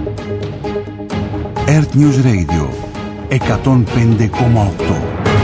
Earth News Radio 105,8.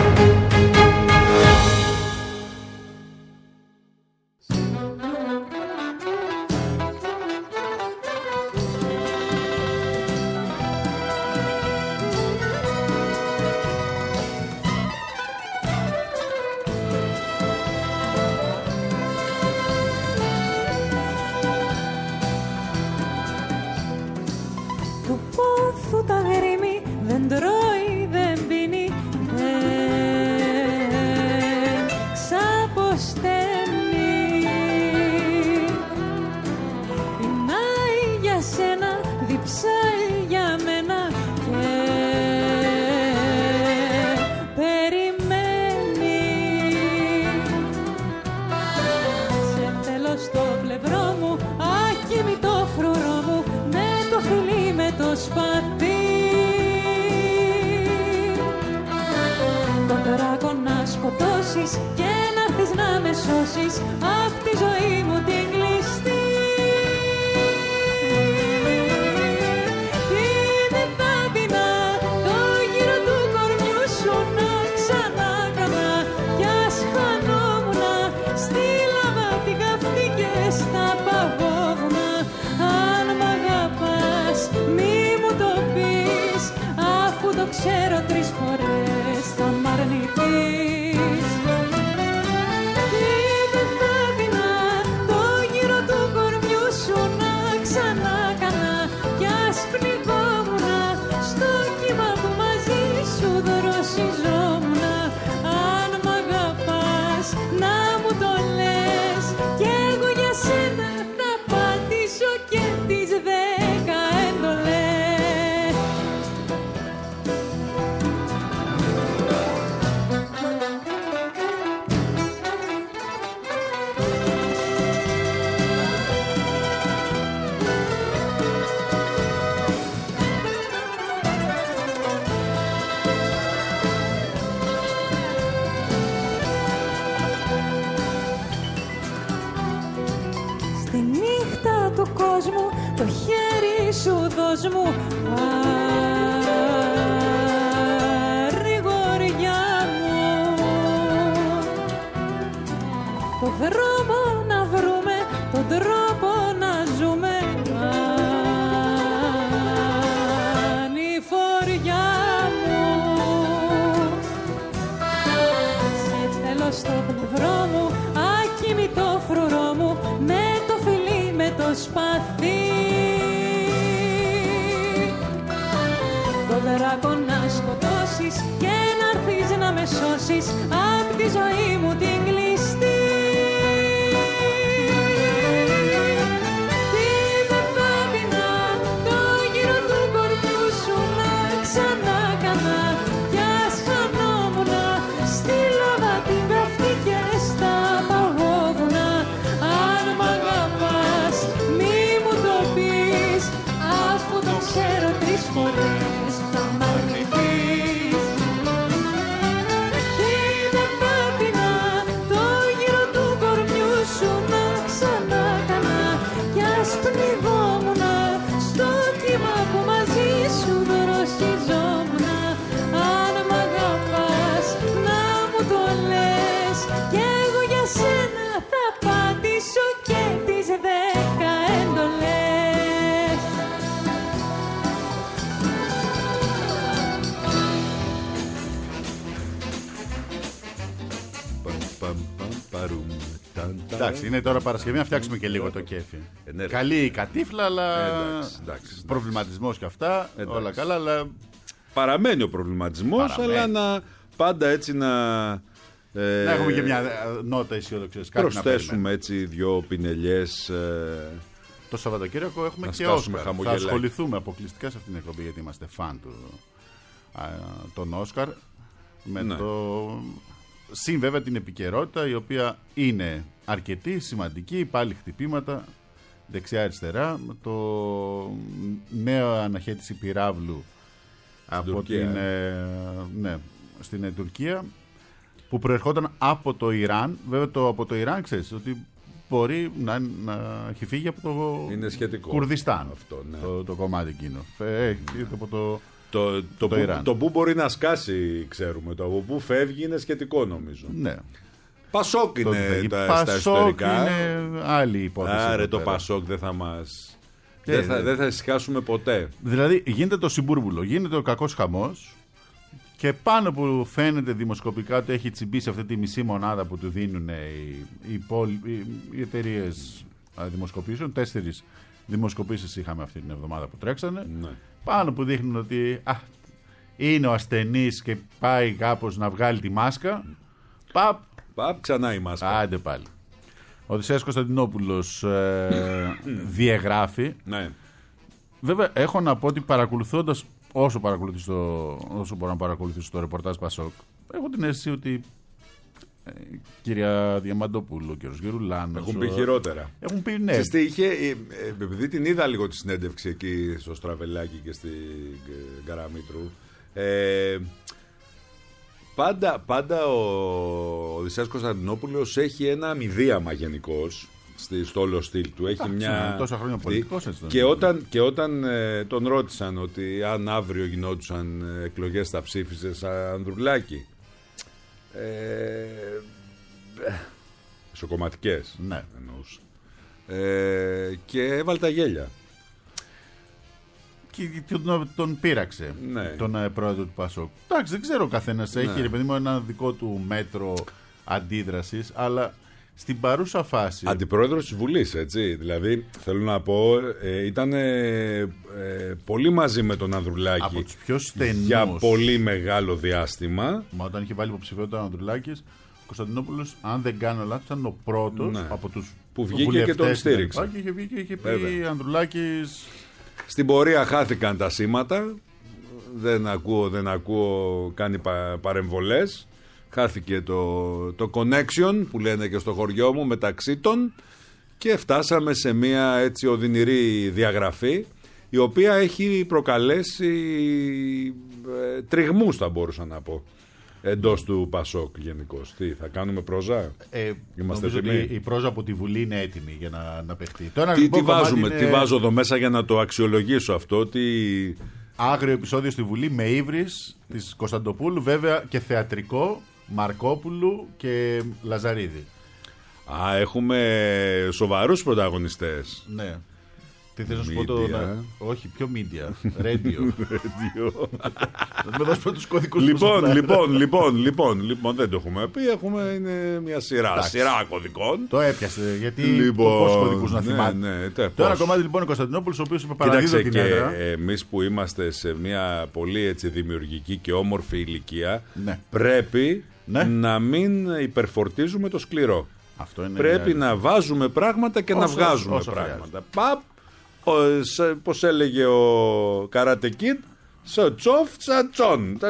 Εντάξει, είναι τώρα Παρασκευή, να φτιάξουμε και λίγο το κέφι. Καλή η κατήφλα, αλλά προβληματισμός και αυτά, όλα καλά, αλλά... Παραμένει ο προβληματισμός, αλλά να πάντα έτσι να έχουμε και μια νότα αισιόδοξης. Προσθέσουμε έτσι δυο πινελιές. Το Σαββατοκύριακο έχουμε και Όσκαρ. Θα ασχοληθούμε αποκλειστικά σε αυτήν την εκπομπή, γιατί είμαστε φαν των Όσκαρ. Με το... Συν βέβαια την επικαιρότητα, η οποία είναι αρκετή, σημαντική, πάλι χτυπήματα δεξιά-αριστερά, το νέο αναχέτηση πυράβλου από στην Τουρκία, που προερχόταν από το Ιράν. Βέβαια από το Ιράν ξέρεις ότι μπορεί να έχει φύγει από το είναι σχετικό Κουρδιστάν αυτό, ναι. το κομμάτι εκείνο. Από το που μπορεί να σκάσει, ξέρουμε. Το από που φεύγει είναι σχετικό, νομίζω. Ναι. Πασόκ είναι στα εσωτερικά. Είναι άλλη υπόθεση. Άρα το Πασόκ δεν θα μας... Δεν θα ησυχάσουμε ποτέ. Δηλαδή γίνεται το συμπούρβουλο, γίνεται ο κακός χαμός και πάνω που φαίνεται δημοσκοπικά ότι έχει τσιμπήσει αυτή τη μισή μονάδα που του δίνουν οι εταιρείες δημοσκοπήσεων. 4 δημοσκοπήσεις είχαμε αυτή την εβδομάδα που τρέξανε. Ναι. Πάνω που δείχνουν ότι είναι ο ασθενής και πάει κάπως να βγάλει τη μάσκα. Παπ, ξανά η μάσκα. Άντε πάλι. Ο Οδυσσέας Κωνσταντινόπουλος διαγράφει. Ναι. Βέβαια, έχω να πω ότι παρακολουθώντας όσο μπορώ να παρακολουθήσω το ρεπορτάζ Πασόκ, έχω την αίσθηση ότι κυρία Διαμαντοπούλου, κύριος Γερουλάνος έχουν πει χειρότερα. Έχουν πει ναι. Επειδή την είδα λίγο τη συνέντευξη εκεί στο Στραβελάκι και στη Καραμήτρου, πάντα ο Οδυσσέας Κωνσταντινόπουλος έχει ένα αμηδίαμα γενικώς στο όλο στυλ του. Έχει μια... τόσα χρόνια πολιτικός έτσι. Και όταν τον ρώτησαν ότι αν αύριο γινόντουσαν εκλογές θα ψήφισες Ανδρουλάκη, ισοκομματικές, ναι. εννοούσα, και έβαλε τα γέλια. Και τον πείραξε, ναι. Τον πρόεδρο του Πασόκ. Εντάξει, δεν ξέρω, ο καθένας έχει, ρε παιδί μου, ένα δικό του μέτρο αντίδρασης, αλλά στην παρούσα φάση... Αντιπρόεδρος της Βουλής, έτσι. Δηλαδή, θέλω να πω, ήταν πολύ μαζί με τον Ανδρουλάκη από τους πιο στενούς για πολύ μεγάλο διάστημα. Μα όταν είχε βάλει υποψηφιότητα ο Ανδρουλάκης, ο Κωνσταντινόπουλος, αν δεν κάνω λάθος, ήταν ο πρώτος, ναι, από τους που βγήκε και τον στήριξε. Και είχε βγει και είχε πει Ανδρουλάκης... Στην πορεία χάθηκαν τα σήματα. Δεν ακούω, κάνει παρεμβολές. Χάθηκε το connection που λένε και στο χωριό μου μεταξύ των, και φτάσαμε σε μια έτσι οδυνηρή διαγραφή, η οποία έχει προκαλέσει τριγμούς, θα μπορούσα να πω, εντός του Πασόκ γενικώς. Τι, θα κάνουμε πρόζα? Είμαστε έτοιμοι? Η πρόζα από τη Βουλή είναι έτοιμη για να παιχτεί. Τι βάζω εδώ μέσα για να το αξιολογήσω αυτό? Άγριο επεισόδιο στη Βουλή με ύβρις της Κωνσταντοπούλου, βέβαια, και θεατρικό Μαρκόπουλου και Λαζαρίδη. Έχουμε σοβαρούς πρωταγωνιστές. Ναι. Τι θες να σου πω όχι, πιο media. Radio. Θα με δώσει πρώτους κωδικούς. Λοιπόν, δεν το έχουμε πει. Είναι μια σειρά κωδικών. Το έπιασε, γιατί πόσους κωδικούς να θυμάται. Το ένα κομμάτι λοιπόν είναι ο Κωνσταντινόπουλος, ο οποίος είπε παραδίδω την έδρα. Εμείς που είμαστε σε μια πολύ έτσι δημιουργική και όμορφη ηλικία, πρέπει να μην υπερφορτίζουμε το σκληρό. Πρέπει να βάζουμε πράγματα και να βγάζουμε πράγματα. Πώς έλεγε ο Karate Kid, τσοφ τσατσόν.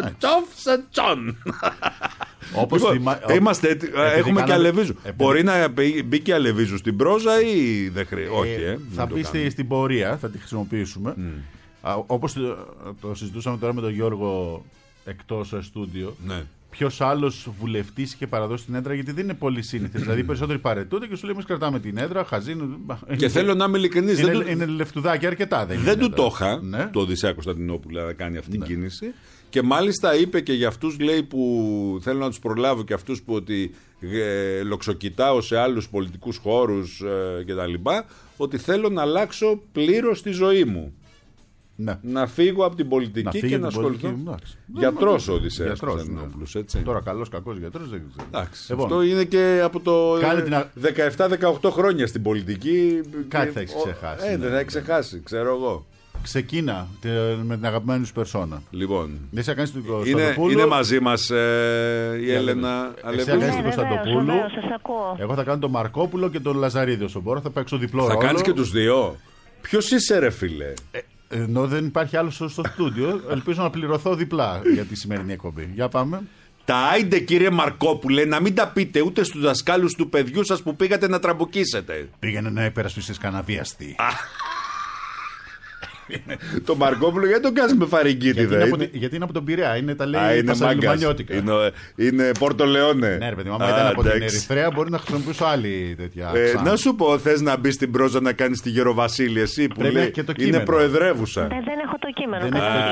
Όπως είμαστε, έχουμε και Αλεβίζου. Μπορεί να μπει και Αλεβίζου στην πρόζα ή δεν χρειάζεται? Όχι, θα μπει στην πορεία, θα τη χρησιμοποιήσουμε. Όπως το συζητούσαμε τώρα με τον Γιώργο εκτός στούντιο. Ποιος άλλος βουλευτής είχε παραδώσει την έδρα, γιατί δεν είναι πολύ σύνηθες. Δηλαδή, οι περισσότεροι παρετούνται και σου λέει: εμείς κρατάμε την έδρα, χαζίνου. Και θέλω να είμαι ειλικρινής. Είναι λεφτουδάκι αρκετά. Δεν του το είχα το Οδυσσέα Κωνσταντινόπουλο να κάνει αυτή την κίνηση. Και μάλιστα είπε και για αυτούς, λέει, που θέλω να τους προλάβω, και αυτούς που ότι λοξοκοιτάω σε άλλους πολιτικούς χώρους κτλ., ότι θέλω να αλλάξω πλήρως τη ζωή μου. Ναι. Να φύγω από την πολιτική και να ασχοληθώ. Γιατρός ο Οδυσσέας Κωνσταντινόπουλος, έτσι. Τώρα καλός κακός γιατρός δεν ξέρω. Αυτό είναι και από το 17-18 χρόνια στην πολιτική. Κάτι θα έχεις ξεχάσει. Δεν θα έχεις ξεχάσει, ξέρω εγώ. Ξεκίνα με την αγαπημένη σου περσόνα. Λοιπόν, δεν σε κάνεις την Κωνσταντοπούλου. Είναι μαζί μας η Έλενα Αλεβίζου. Θα κάνεις την Κωνσταντοπούλου. Εγώ θα κάνω τον Μαρκόπουλο και τον Λαζαρίδη όσο μπορώ. Θα παίξω διπλό ρόλο. Θα κάνεις και τους δύο? Ποιος είσαι, ρε φίλε? Ενώ δεν υπάρχει άλλο στο στούντιο, ελπίζω να πληρωθώ διπλά για τη σημερινή εκπομπή. Για πάμε. Τα άιντε, κύριε Μαρκόπουλε, να μην τα πείτε ούτε στους δασκάλους του παιδιού σας που πήγατε να τραμπουκίσετε. Πήγαινε να υπερασπιστείς κανένα βιαστή. Το Μαρκόπουλο γιατί τον κάνει με φαρικίτιδα? Γιατί είναι από τον Πειραιά, τα λέει πασαλιμανιώτικα. Είναι Πόρτο Λεόνε. Ναι, ρε παιδί, άμα ήταν από την Ερυθρέα μπορεί να χρησιμοποιήσω άλλη τέτοια. Να σου πω, θες να μπει στην πρόζα να κάνει τη Γεροβασίλη, εσύ που λέει είναι προεδρεύουσα? Δεν έχω το κείμενο.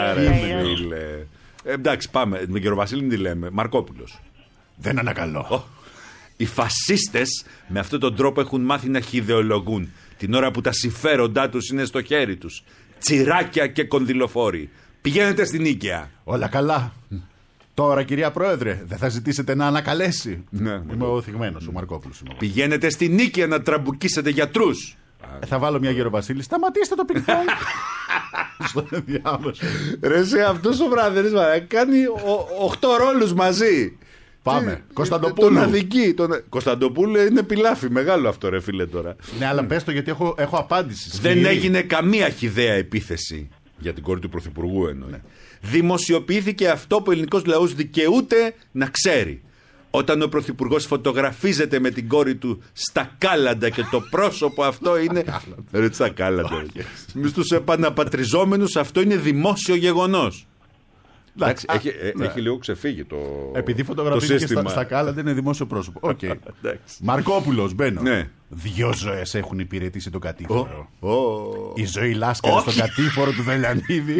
Εντάξει, πάμε. Με Γεροβασίλη τι λέμε? Μαρκόπουλος. Δεν ανακαλώ. Οι φασίστες με αυτόν τον τρόπο έχουν μάθει να χυδεολογούν την ώρα που τα συμφέροντά τους είναι στο χέρι τους. Τσιράκια και κονδυλοφόροι. Πηγαίνετε στην Νίκαια. Όλα καλά. Τώρα, κυρία Πρόεδρε, δεν θα ζητήσετε να ανακαλέσει? Ναι. Είμαι ο θυγμένος, ο Μαρκόπουλος. Πηγαίνετε στην Νίκαια να τραμπουκίσετε γιατρούς. Θα βάλω μια Γεροβασίλη. Σταματήστε το πινκ-πονγκ. Στον ενδιάμεσο. Ρε, σε αυτός ο βράδερης κάνει 8 ρόλους μαζί. Πάμε. Κωνσταντοπούλου. Τον αδική. Κωνσταντοπούλου είναι πιλάφι. Μεγάλο αυτό, ρε φίλε τώρα. Ναι, αλλά πες το γιατί έχω απάντηση. Δεν έγινε καμία χυδαία επίθεση για την κόρη του Πρωθυπουργού εννοεί. Ναι. Δημοσιοποιήθηκε αυτό που ο ελληνικός λαός δικαιούται να ξέρει. Όταν ο Πρωθυπουργός φωτογραφίζεται με την κόρη του στα κάλαντα και το πρόσωπο αυτό είναι. Ρε, στα κάλαντα. Με στους επαναπατριζόμενους αυτό είναι δημόσιο γεγονός. Εντάξει, έχει λίγο ξεφύγει το. Επειδή φωτογραφίζεται στα κάλαντα είναι δημόσιο πρόσωπο. Okay. Μαρκόπουλος, μπαίνω. Ναι. 2 ζωές έχουν υπηρετήσει τον κατήφορο. Η ζωή Λάσκαρη στον κατήφορο του Δελιανίδη.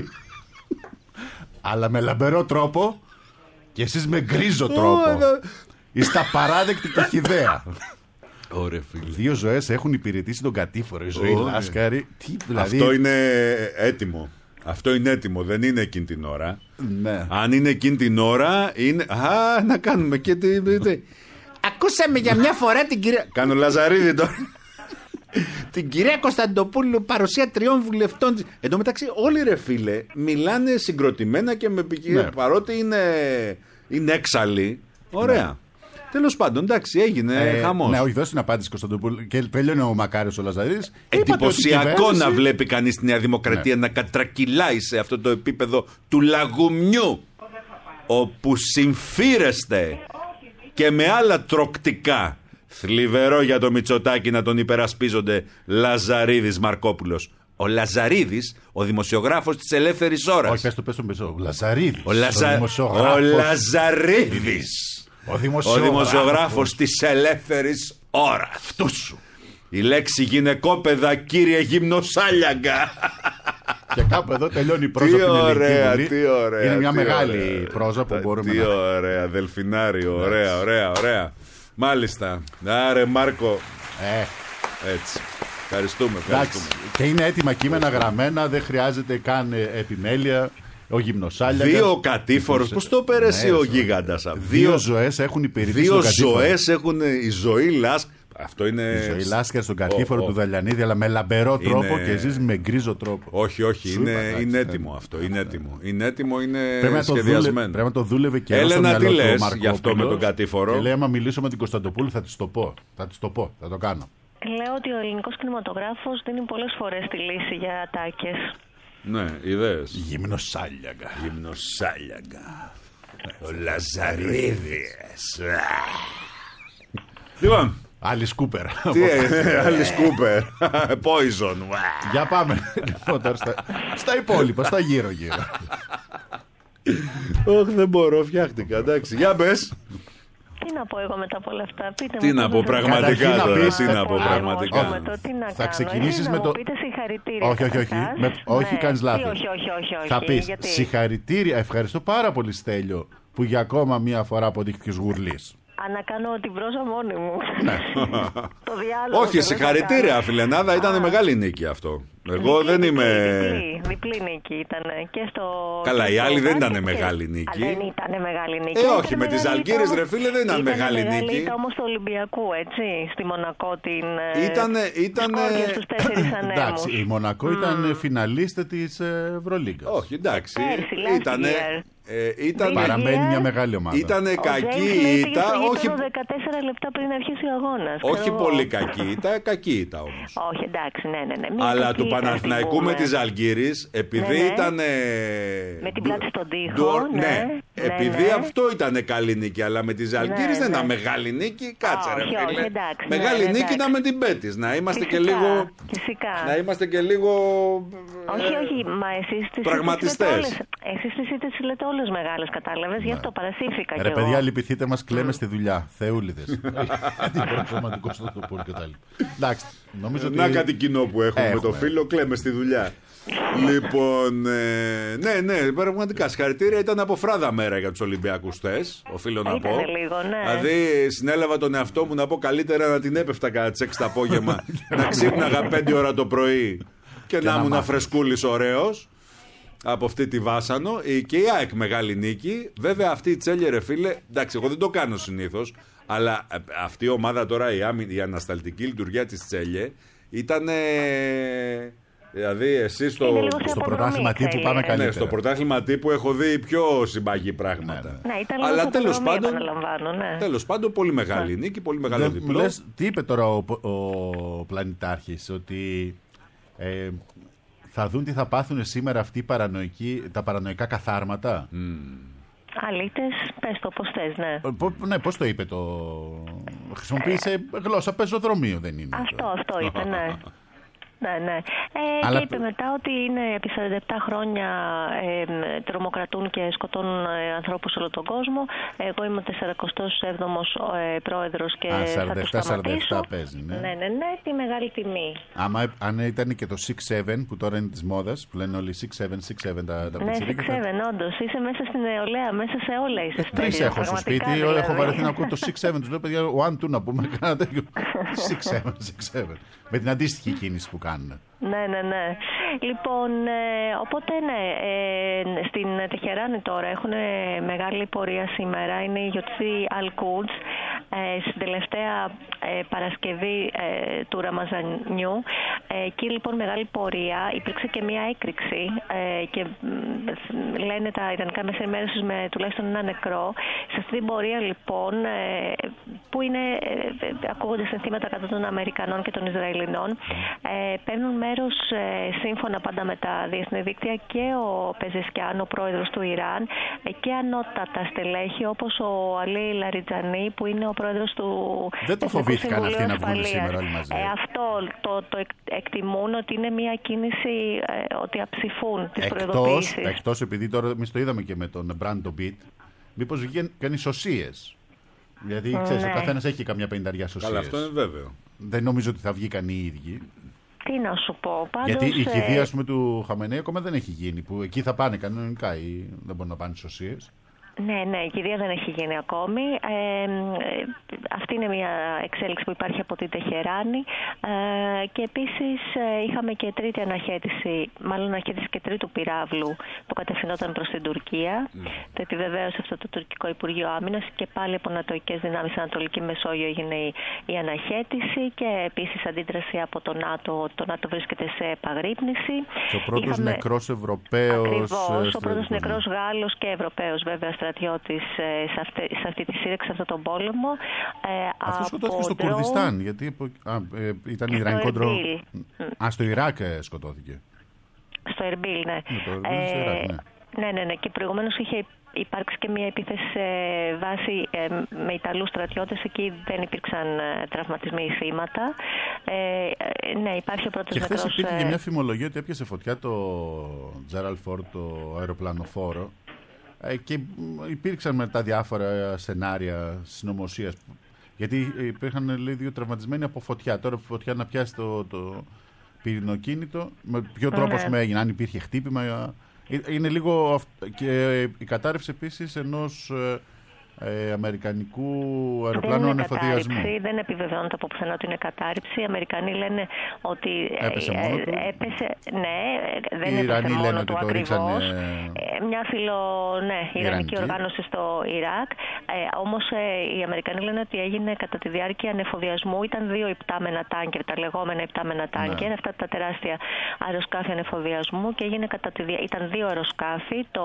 Αλλά με λαμπερό τρόπο και εσείς με γκρίζο τρόπο. Είστε απαράδεκτοι και χυδαία. Ωραία, φίλε. 2 ζωές έχουν υπηρετήσει τον κατήφορο. Η ζωή Λάσκαρη. Δηλαδή... Αυτό είναι έτοιμο. Αυτό είναι έτοιμο, δεν είναι εκείνη την ώρα. Ναι. Αν είναι εκείνη την ώρα, είναι. Να κάνουμε και. Ακούσαμε για μια φορά την κυρία. Κάνω Λαζαρίδη τώρα. Την κυρία Κωνσταντοπούλου, παρουσία 3 βουλευτών. Εν τω μεταξύ, όλοι ρε φίλε μιλάνε συγκροτημένα και με ποικιλία. Ναι. Παρότι είναι έξαλλοι. Ωραία. Ναι. Τέλος πάντων, εντάξει, έγινε χαμός. Ναι, όχι, δώσει την απάντηση Κωνσταντοπούλου. Και τελειώνει ο Μακάριος ο Λαζαρίδης. Εντυπωσιακό να βλέπει κανείς τη Νέα Δημοκρατία να κατρακυλάει σε αυτό το επίπεδο του λαγουμιού, όπου συμφίρεστε και με άλλα τροκτικά. Θλιβερό για το Μητσοτάκη να τον υπερασπίζονται Λαζαρίδης Μαρκόπουλος. Ο Λαζαρίδης, ο δημοσιογράφος της Ελεύθερης Ώρας. Όχι, πες το Ο Λαζαρίδης. Ο Λαζαρίδης. Ο δημοσιογράφος της Ελεύθερης Ώρας. Αυτό σου. Η λέξη γυναικόπαιδα, κύριε Γυμνοσάλιαγκα. Και κάπου εδώ τελειώνει η πρόζα. Τι ωραία, τι ωραία. Είναι μια μεγάλη πρόζα που μπορούμε να. Τι ωραία, Δελφινάριο. Ωραία. Μάλιστα. Άρε Μάρκο. Έτσι. Ευχαριστούμε. Και είναι έτοιμα κείμενα γραμμένα, δεν χρειάζεται καν επιμέλεια. Ο Γυμνοσάλιαγκα. 2 κατήφορους. Πώς το πέρασε ο γίγαντας αυτό? 2 ζωές έχουν υπηρετήσει. 2 ζωές έχουν. Η ζωή Λάσκαρη. Αυτό είναι. Η ζωή Λάσκαρη στον κατήφορο του Δελιανίδη, αλλά με λαμπερό τρόπο και εσείς με γκρίζο τρόπο. Όχι. Είναι έτοιμο αυτό. Είναι έτοιμο, είναι σχεδιασμένο. Πρέπει να το δούλευε και Έλενα, τι λες γι' αυτό με τον κατήφορο? Και λέει, άμα μιλήσω με την Κωνσταντοπούλου θα της το πω. Θα το κάνω. Λέω ότι ο ελληνικός κινηματογράφος δίνει πολλές φορές τη λύση για ατάκες. Ναι, ιδέες. Γυμνοσάλιαγκα. Ο Λαζαρίδης. Λοιπόν. Άλλη Σκούπερ. Άλλη Σκούπερ. Poison. Για πάμε. Στα υπόλοιπα, στα γύρω-γύρω. Όχι, δεν μπορώ, φτιάχτηκα. Εντάξει, για πες. Τι να πω εγώ μετά από όλα αυτά? Τι να πω πραγματικά τώρα? Θα ξεκινήσεις με το. Πείτε συγχαρητήρια. Όχι, κάνεις λάθος. Θα πεις συγχαρητήρια, ευχαριστώ πάρα πολύ Στέλιο που για ακόμα μία φορά αποδείχθηκες γουρλής. Να κάνω την πρόζα μόνη μου. Το διάλογο. Όχι, συγχαρητήρια, φιλενάδα, ήταν μεγάλη νίκη αυτό. Εγώ δεν είμαι. Διπλή νίκη ήταν και στο. Καλά, οι άλλοι δεν ήταν μεγάλη νίκη. Δεν ήταν μεγάλη νίκη. Όχι, με τις Ζαλγκίρες, ρε φίλε, δεν ήταν μεγάλη νίκη. Ήταν όμως του Ολυμπιακού, έτσι. Στη Μονακό την. Ήταν. Στους 4 ανέμους. Εντάξει, η Μονακό ήταν φιναλίστε της Ευρωλίγκα. Όχι, εντάξει. Παραμένει μια μεγάλη ομάδα. Ήτανε κακή ήττα. Όχι 14 λεπτά πριν αρχίσει ο αγώνας. Όχι πολύ κακή ήττα, κακή ήττα όμως. Όχι, εντάξει, ναι. Αλλά του Παναθηναϊκού με τη Ζαλγκίρης, επειδή ήταν. Με την πλάτη στον τοίχο. Ναι. Επειδή αυτό ήταν καλή νίκη, αλλά με τη Ζαλγκύρης δεν ήταν μεγάλη νίκη. Κάτσε ρε φίλε. Μεγάλη νίκη ήταν με την Μπέτις. Να είμαστε και λίγο. Να είμαστε και λίγο. Όχι, μα εσείς τις πραγματιστές. Εσείς τις λέτε όλες μεγάλες, κατάλαβες, γι' αυτό παρασύρθηκα κι εγώ. Ρε παιδιά, λυπηθείτε μας, κλαίμε στη δουλειά. Θεούλιδες. Τι προσωματικό στο τοπούλ και τα λοιπά. Εντάξει, νομίζω ότι. Να κάτι κοινό που έχουμε με το φίλο, κλαίμε στη δουλειά. Λοιπόν, ναι, πραγματικά συγχαρητήρια. Ήταν από φράδα μέρα για τους Ολυμπιακούς χθες, οφείλω να πω. Λίγο, ναι. Δηλαδή, συνέλαβα τον εαυτό μου να πω καλύτερα να την έπεφτα κατά τις 6 το απόγευμα, να ξύπναγα 5 ώρα το πρωί και να ήμουν φρεσκούλης ωραίος από αυτή τη Βάσανο. Και η ΑΕΚ μεγάλη νίκη. Βέβαια, αυτή η Τσέλια, ρε φίλε, εντάξει, εγώ δεν το κάνω συνήθως, αλλά αυτή η ομάδα τώρα, η ανασταλτική λειτουργία της Τσέλια ήταν. Δηλαδή, εσύ στο πρωτάθλημα τύπου πάμε καλύτερα. Ναι, στο πρωτάθλημα τύπου έχω δει πιο συμπαγή πράγματα. Ναι, ήταν αλλά τέλος πάντων, πολύ μεγάλη νίκη, πολύ μεγάλο διπλό. Τι είπε τώρα ο πλανητάρχης, ότι θα δουν τι θα πάθουν σήμερα αυτοί τα παρανοϊκά καθάρματα. Αλήτες, πες το πώς θες, ναι. Ναι, πώς το είπε χρησιμοποίησε γλώσσα πεζοδρομίου, δεν είναι. Αυτό είπε, ναι. Ναι. Και είπε μετά ότι είναι επί 47 χρόνια τρομοκρατούν και σκοτώνουν ανθρώπους σε όλο τον κόσμο. Εγώ είμαι ο 47ος πρόεδρος και θα τους σταματήσω. 47 παίζει, ναι. Ναι, τη μεγάλη τιμή. Αν ήταν και το 6-7 που τώρα είναι της μόδας, που λένε όλοι 6-7 τα ναι, 6-7, όντως. Είσαι μέσα στην νεολαία, μέσα σε όλα είσαι. 3 έχω στο σπίτι, δηλαδή. έχω βαρεθεί να ακούω το 6-7. Τους λέω, παιδιά, 1-2 να πούμε, κάνα τέτοιο. 6-7. Με την αντίστοιχη κίνηση που κάνουν. Ναι. Λοιπόν, οπότε στην Τεχεράνη τώρα έχουν μεγάλη πορεία σήμερα. Είναι η γιορτή Al-Quds, στην τελευταία Παρασκευή του Ραμαζανιού. Εκεί λοιπόν μεγάλη πορεία. Υπήρξε και μια έκρηξη και λένε τα ιδανικά μέσα ενημέρωσης με τουλάχιστον ένα νεκρό. Σε αυτή την πορεία λοιπόν, που είναι, ακούγονται συνθήματα κατά των Αμερικανών και των Ισραηλινών, παίρνουν μέρος σύμφωνα πάντα με τα διεθνή δίκτυα και ο Πεζεσκιάν, ο πρόεδρος του Ιράν, και ανώτατα στελέχη όπως ο Αλή Λαριτζανί, που είναι ο πρόεδρος του. Δεν το φοβήθηκαν αυτοί να βγουν σήμερα όλοι μαζί. Αυτό το εκτιμούν ότι είναι μια κίνηση ότι αψηφούν τις προειδοποιήσεις. Εκτός επειδή τώρα εμείς το είδαμε και με τον Μπράντο Μπιτ, μήπως βγαίνει σωσίες. Γιατί ξέρεις, ο καθένας έχει καμιά 50 σωσίες. Καλά, αυτό είναι βέβαιο. Δεν νομίζω ότι θα βγήκαν οι ίδιοι. Τι να σου πω, πάντως. Γιατί η κηδεία, ας πούμε, του Χαμενέη ακόμα δεν έχει γίνει. Που εκεί θα πάνε κανονικά ή δεν μπορούν να πάνε σωσίες. Ναι, η κηδεία δεν έχει γίνει ακόμη. Αυτή είναι μια εξέλιξη που υπάρχει από την Τεχεράνη. Και επίσης είχαμε και τρίτη αναχέτηση, μάλλον αναχέτηση και τρίτου πυράβλου που κατευθυνόταν προς την Τουρκία. Το επιβεβαίωσε αυτό το τουρκικό Υπουργείο Άμυνας και πάλι από νατοικές δυνάμεις στην Ανατολική Μεσόγειο έγινε η αναχέτηση και επίσης αντίδραση από το ΝΑΤΟ. Το ΝΑΤΟ βρίσκεται σε επαγρύπνηση. Ο πρώτος νεκρός Ευρωπαίος. Ακριβώς, ο πρώτος νεκρός Γάλλος και Ευρωπαίος βέβαια στρατιώτης σε αυτή τη σύρεξη, σε αυτόν τον πόλεμο. Αυτό σκοτώθηκε στο Κουρδιστάν, γιατί ήταν Ιρανικό ντρόν. Στο Ιράκ σκοτώθηκε. Στο Ερμπίλ, ναι. Ναι. Και προηγουμένως είχε υπάρξει και μια επίθεση σε βάση με Ιταλούς στρατιώτες. Εκεί δεν υπήρξαν τραυματισμοί ή θύματα. Ναι, υπάρχει ο πρώτος νεκρός. Και χθες υπήρχε και μια φημολογία ότι έπιασε φωτιά το Τζέραλντ Φόρντ, το αεροπλανοφόρο. Και υπήρξαν μετά διάφορα σενάρια συνωμοσίας. Γιατί υπήρχαν, λέει, 2 τραυματισμένοι από φωτιά. Τώρα φωτιά να πιάσει το πυρηνοκίνητο. Με ποιο τρόπο έγινε, αν υπήρχε χτύπημα. Είναι λίγο. Και η κατάρρευση επίσης ενός αμερικανικού αεροπλάνου ανεφοδιασμού. Δεν επιβεβαιώνεται από πουθενά ότι είναι κατάρρευση. Οι Αμερικανοί λένε ότι έπεσε μόνο του. Ναι, δεν οι έπεσε μόνο του το ακριβώς. Μια Ιρανική οργάνωση στο Ιράκ. Όμως οι Αμερικανοί λένε ότι έγινε κατά τη διάρκεια ανεφοδιασμού. Ήταν 2 υπτάμενα τάνκερ, τα λεγόμενα υπτάμενα τάνκερ, αυτά τα τεράστια αεροσκάφη ανεφοδιασμού, και έγινε ήταν 2 αεροσκάφη. Το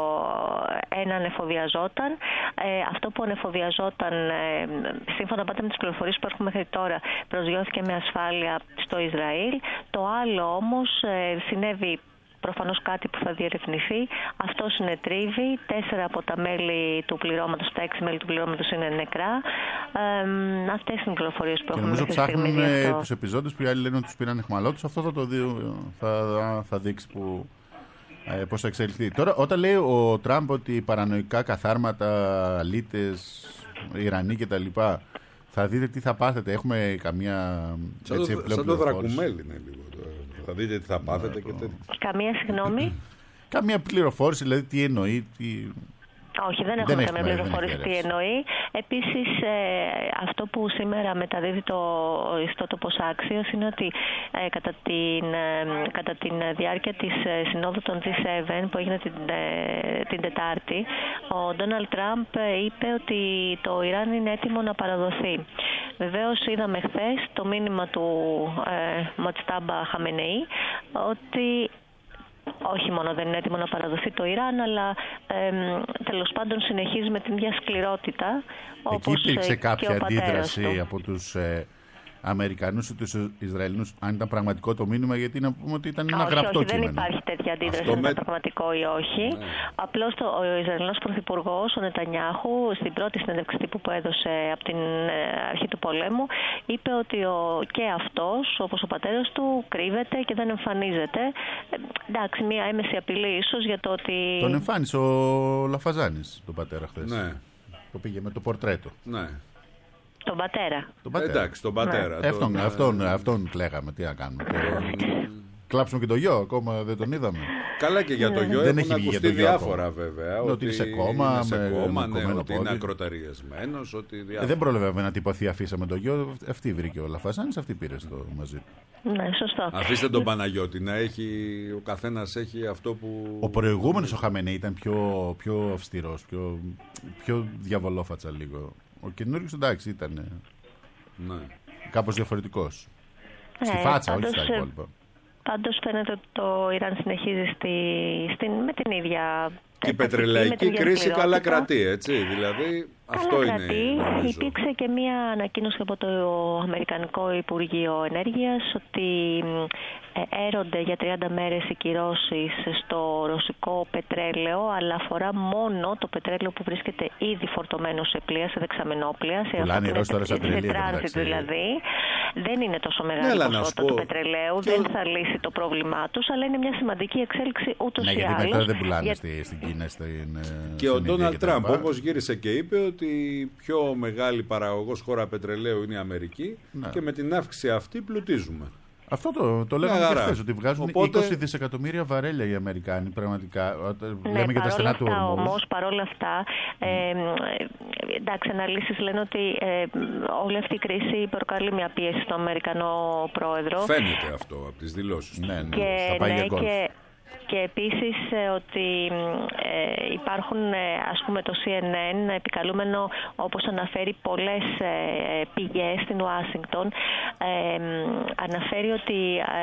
ένα ανεφοδιαζόταν. Αυτό που ανεφοδιαζόταν, σύμφωνα πάντα με τις πληροφορίες που έχουμε μέχρι τώρα, προσγειώθηκε με ασφάλεια στο Ισραήλ. Το άλλο όμως συνέβη προφανώς κάτι που θα διερευνηθεί. Αυτό συνετρίβει. 4 από τα μέλη του πληρώματος, τα 6 μέλη του πληρώματος είναι νεκρά. Αυτές είναι οι πληροφορίες που έχουμε. Νομίζω ψάχνουν τους επιζώντες που οι άλλοι λένε ότι τους πήραν αιχμαλώτους. Αυτό θα το δει, θα δείξει πώς θα εξελιχθεί. Τώρα, όταν λέει ο Τραμπ ότι παρανοϊκά καθάρματα, αλήτες, Ιρανοί κτλ. Θα δείτε τι θα πάθετε. Έχουμε καμία. Σαν το Δρακουμέλι είναι λίγο. Θα δείτε τι θα πάθετε και τέτοια. Καμία συγγνώμη. Καμία πληροφόρηση, δηλαδή τι εννοεί. Όχι, δεν έχουμε καμία πληροφόρηση τι εννοεί. Επίσης, αυτό που σήμερα μεταδίδει το ιστότοπος Axios είναι ότι κατά την διάρκεια της συνόδου των G7 που έγινε την Τετάρτη, ο Ντόναλντ Τραμπ είπε ότι το Ιράν είναι έτοιμο να παραδοθεί. Βεβαίως είδαμε χθες το μήνυμα του Μοτστάμπα Χαμενεή ότι όχι μόνο δεν είναι έτοιμο να παραδοθεί το Ιράν, αλλά τέλος πάντων συνεχίζει με την ίδια σκληρότητα. Εκεί υπήρξε κάποια αντίδραση από τους Αμερικανούς ή τους Ισραηλινούς, αν ήταν πραγματικό το μήνυμα, γιατί να πούμε ότι ήταν ένα γραπτό κείμενο. Δεν υπάρχει τέτοια αντίδραση αν ήταν πραγματικό ή όχι. Ναι. Απλώς ο Ισραηλινός Πρωθυπουργός, ο Νετανιάχου, στην πρώτη συνέντευξη τύπου που έδωσε από την αρχή του πολέμου, είπε ότι και αυτός, όπως ο πατέρας του, κρύβεται και δεν εμφανίζεται. Εντάξει, μια έμεση απειλή ίσως για το ότι. Τον εμφάνισε ο Λαφαζάνης, τον πατέρα χθες. Ναι. Το πήγε με το πορτρέτο. Ναι. Τον πατέρα. Εντάξει, τον πατέρα. Ναι. Αυτόν κλαίγαμε. Τι να κάνουμε. Κλάψουμε και το γιο, ακόμα δεν τον είδαμε. Καλά, και για το γιο έχουν ακουστεί διάφορα βέβαια. Ότι είναι σε κόμμα, ότι είναι ακροταριασμένος. Δεν πρόλαβε να τυπωθεί αφίσα με το γιο. Αυτή βρήκε ο Λαφαζάνης, αυτή πήρε στο μαζί του. Ναι, σωστό. Αφήστε τον Παναγιώτη να έχει, ο καθένας έχει αυτό που. Ο προηγούμενος ο Χαμενεή ήταν πιο αυστηρός, πιο διαβολόφατσα λίγο. Ο καινούριος εντάξει ήταν κάπως διαφορετικός. Στη φάτσα, όχι στα υπόλοιπα. Πάντως φαίνεται ότι το Ιράν συνεχίζει με την ίδια. Και η πετρελαϊκή κρίση καλά κρατεί, έτσι. Δηλαδή αυτό είναι. Νομίζω. Υπήρξε και μία ανακοίνωση από το Αμερικανικό Υπουργείο Ενέργειας ότι έρονται για 30 μέρες οι κυρώσεις στο ρωσικό πετρέλαιο, αλλά αφορά μόνο το πετρέλαιο που βρίσκεται ήδη φορτωμένο σε πλοία, σε δεξαμενόπλοια, σε τράνσιτ δηλαδή. Δεν είναι τόσο μεγάλη ποσότητα του πετρελαίου, δεν θα λύσει το πρόβλημά τους, αλλά είναι μια σημαντική εξέλιξη ούτως ή άλλως. Γιατί μετά δεν πουλάνε στην Κίνα. Και ο Ντόναλντ Τραμπ όμως γύρισε και είπε ότι η πιο μεγάλη παραγωγός χώρα πετρελαίου είναι η Αμερική και με την αύξηση αυτή πλουτίζουμε. Αυτό το λέγαμε και χθες, ότι βγάζουν 20 δισεκατομμύρια βαρέλια οι Αμερικάνοι, πραγματικά. Λέμε για τα στενά του ορμού. Όμως, παρόλα αυτά, εντάξει, αναλύσεις λένε ότι όλη αυτή η κρίση προκαλεί μια πίεση στον Αμερικανό πρόεδρο. Φαίνεται αυτό από τις δηλώσεις του. Και επίσης ότι υπάρχουν, ας πούμε, το CNN επικαλούμενο, όπως αναφέρει πολλές πηγές στην Ουάσιγκτον, αναφέρει ότι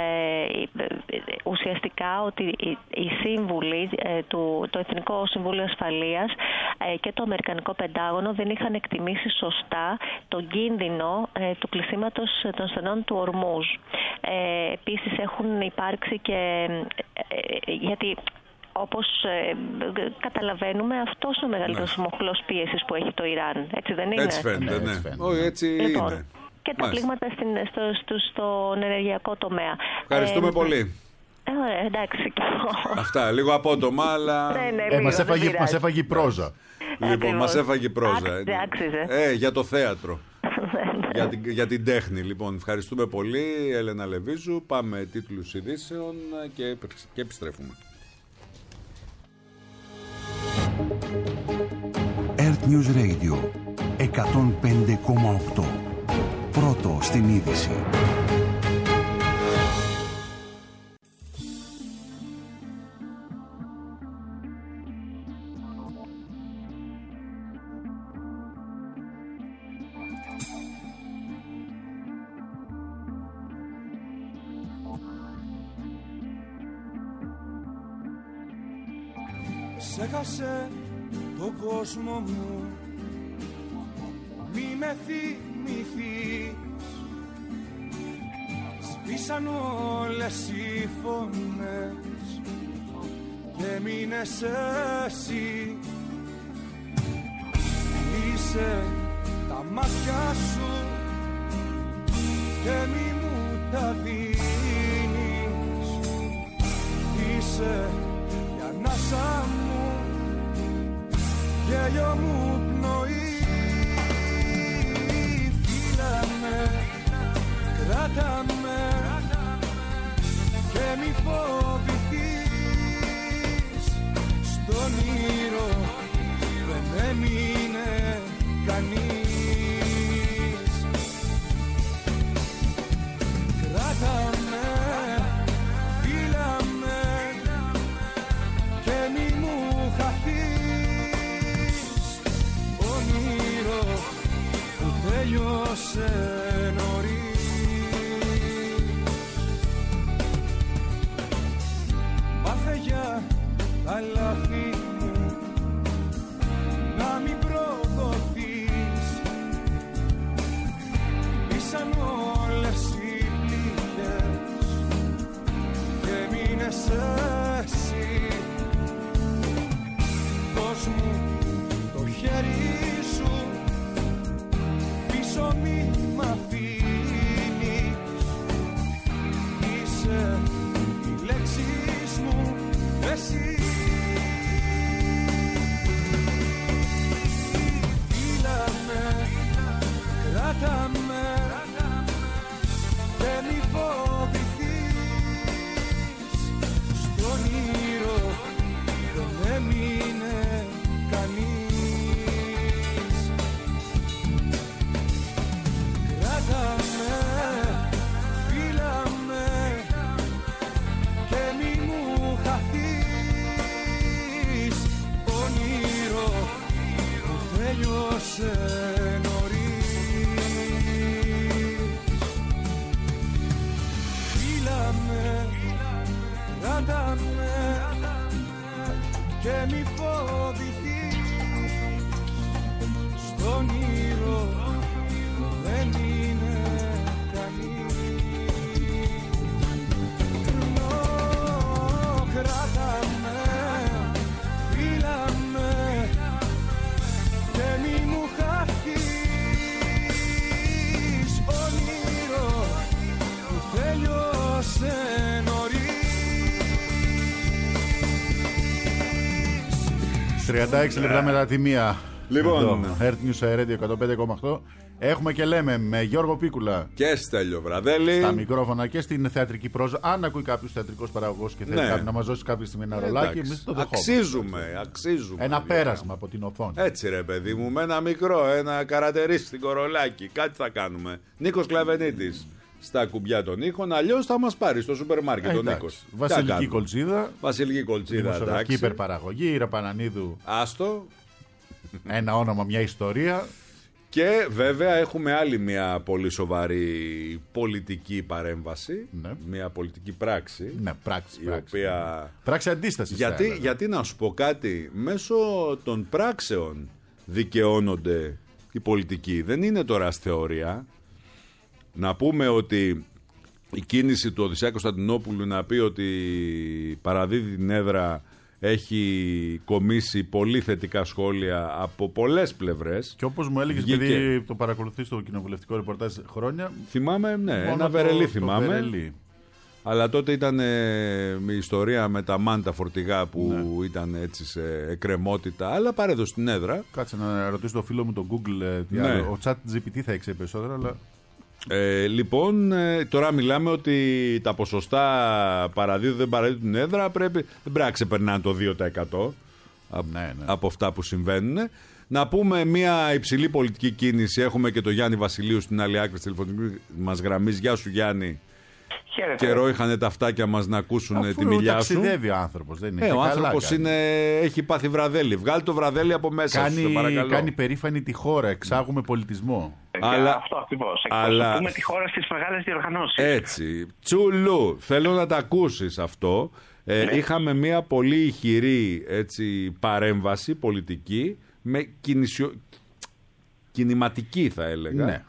ουσιαστικά ότι οι σύμβουλοι, το Εθνικό Συμβούλιο Ασφαλείας και το Αμερικανικό Πεντάγωνο δεν είχαν εκτιμήσει σωστά τον κίνδυνο του κλεισίματος των στενών του Ορμούζ. Επίσης έχουν υπάρξει και γιατί όπως καταλαβαίνουμε αυτός είναι ο μεγαλύτερος μοχλός πίεσης που έχει το Ιράν. Έτσι δεν είναι? Έτσι φαίνεται, ναι. Έτσι είναι. Και τα πλήγματα στον ενεργειακό τομέα. Ευχαριστούμε πολύ. Εντάξει. Αυτά, λίγο απότομα, αλλά. Μας έφαγε η πρόζα. Λοιπόν, μας έφαγε η πρόζα. Για το θέατρο. Για την τέχνη. Λοιπόν, ευχαριστούμε πολύ, Έλενα Λεβίζου. Πάμε τίτλους ειδήσεων και επιστρέφουμε. Earth News Radio 105,8. Πρώτο στην είδηση. Ξέχασε τον κόσμο μου, μη με θυμηθείς. Σβήσαν όλες οι φωνές έμεινες εσύ. Είσαι τα μάτια σου και μη μου τα δίνεις. Είσαι η ανάσα μου, γέλιο μου πνοή. Φίλα με, κράτα με και μη φοβηθείς. Στον ήρω δεν έμεινε κανείς. Κράτα με, φίλα με και μη μου χαθείς. Όνειρο που τέλειωσε νωρίς. Μάθε για τα λάθη μου να μην προδοθείς. Ήσαν όλες οι πληγές και μείνες εσύ. Δώσ' μου το χέρι σου, πίσω μη μ' αφήνεις. Είσαι οι λέξεις μου, εσύ. Φίλα με, κράτα με και μη φοβηθείς. Στον ήρω δεν έμεινε κανείς. Κράτα με, φίλα με και μη μου χαθείς. Όνειρο που τέλειωσε νωρίς. Φίλα με, κράτα με και μη φοβηθείς. Στον ήρω δεν είναι κανείς. Κράτα με, φίλα με και μη μου χαθείς. Όνειρο που τέλειωσε νωρίς. 36 λεπτά μετά τη μία. Λοιπόν, Earth News Radio 105,8. Έχουμε και λέμε με Γιώργο Πίκουλα και Στέλιο Βραδέλη στα μικρόφωνα και στην θεατρική πρόζα. Αν ακούει κάποιος θεατρικός παραγωγός και θέλει να μας δώσει κάποια στιγμή ένα ρολάκι, εμείς το δεχόμαστε. Αξίζουμε. Ένα πέρασμα από την οθόνη. Έτσι ρε παιδί μου, με ένα μικρό, ένα καρατερίστικο ρολάκι. Κάτι θα κάνουμε. Νίκος Κλαβενίτης στα κουμπιά των ήχων. Αλλιώς θα μας πάρει στο σούπερ μάρκετ ο Νίκος. Βασιλική Κολτσίδα. Βασιλική Κολτσίδα. Δημοσιογραφική υπερπαραγωγή. Ήρα Πανανίδου. Άστο. Ένα όνομα, μια ιστορία. Και βέβαια έχουμε άλλη μια πολύ σοβαρή πολιτική παρέμβαση. Ναι. Μια πολιτική πράξη. Ναι, πράξη. Οποία... Πράξη αντίστασης. Γιατί να σου πω κάτι, μέσω των πράξεων δικαιώνονται οι πολιτικοί. Δεν είναι τώρα θεωρία. Να πούμε ότι η κίνηση του Οδυσσέα Κωνσταντινόπουλου να πει ότι παραδίδει την έδρα έχει κομίσει πολύ θετικά σχόλια από πολλές πλευρές. Και όπως μου έλεγες, επειδή το παρακολουθείς στο κοινοβουλευτικό ρεπορτάζ χρόνια. Θυμάμαι, ναι, ένα Βερελί θυμάμαι. Βερελί. Αλλά τότε ήταν η ιστορία με τα μάντα φορτηγά που ήταν έτσι σε εκκρεμότητα, αλλά παρέδωσε την έδρα. Κάτσε να ρωτήσω το φίλο μου το Google, ο ChatGPT θα έξερε περισσότερα, αλλά... Λοιπόν, τώρα μιλάμε ότι τα ποσοστά παραδίδουν δεν παραδίδουν την έδρα, δεν πρέπει να ξεπερνάνε το 2% από αυτά που συμβαίνουν. Να πούμε μια υψηλή πολιτική κίνηση. Έχουμε και το Γιάννη Βασιλείου στην άλλη άκρη της τηλεφωνικής μας γραμμής. Γεια σου Γιάννη. Χαίρετε. Καιρό είχαν τα αυτάκια μας να ακούσουν τη μιλιά σου. Ταξιδεύει ο άνθρωπος, δεν είναι. Ο άνθρωπος έχει πάθει βραδέλη. Βγάλει το βραδέλη από μέσα σου, παρακαλώ. Κάνει περήφανη τη χώρα, εξάγουμε πολιτισμό. Αυτό ακριβώς. Εκπροσωπούμε τη χώρα στις μεγάλες διοργανώσεις. Έτσι. Τσουλού, θέλω να τα ακούσεις αυτό. Είχαμε μια πολύ ηχηρή παρέμβαση πολιτική με κινηματική θα έλεγα. Ναι.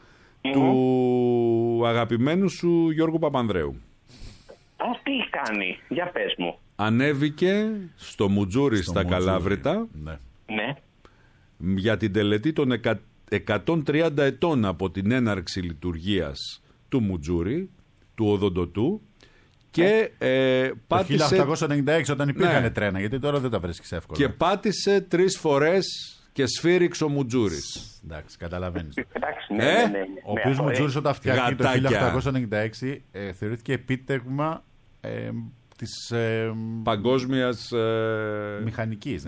Του αγαπημένου σου Γιώργου Παπανδρέου. Τι κάνει, για πες μου. ανέβηκε στο Μουτζούρι στα Καλάβρητα Ναι. για την τελετή των 130 ετών από την έναρξη λειτουργίας του Μουτζούρι, του οδοντοτού, και πάτησε... Το 1896 όταν υπήρχαν τρένα, γιατί τώρα δεν τα βρίσκεις εύκολα. Και πάτησε 3 φορές και σφύριξε ο Μουτζούρης. Εντάξει, καταλαβαίνεις. Ναι. Ο οποίος Μουτζούρης όταν φτιάχτηκε το 1896 θεωρήθηκε επίτευγμα της παγκόσμιας μηχανικής.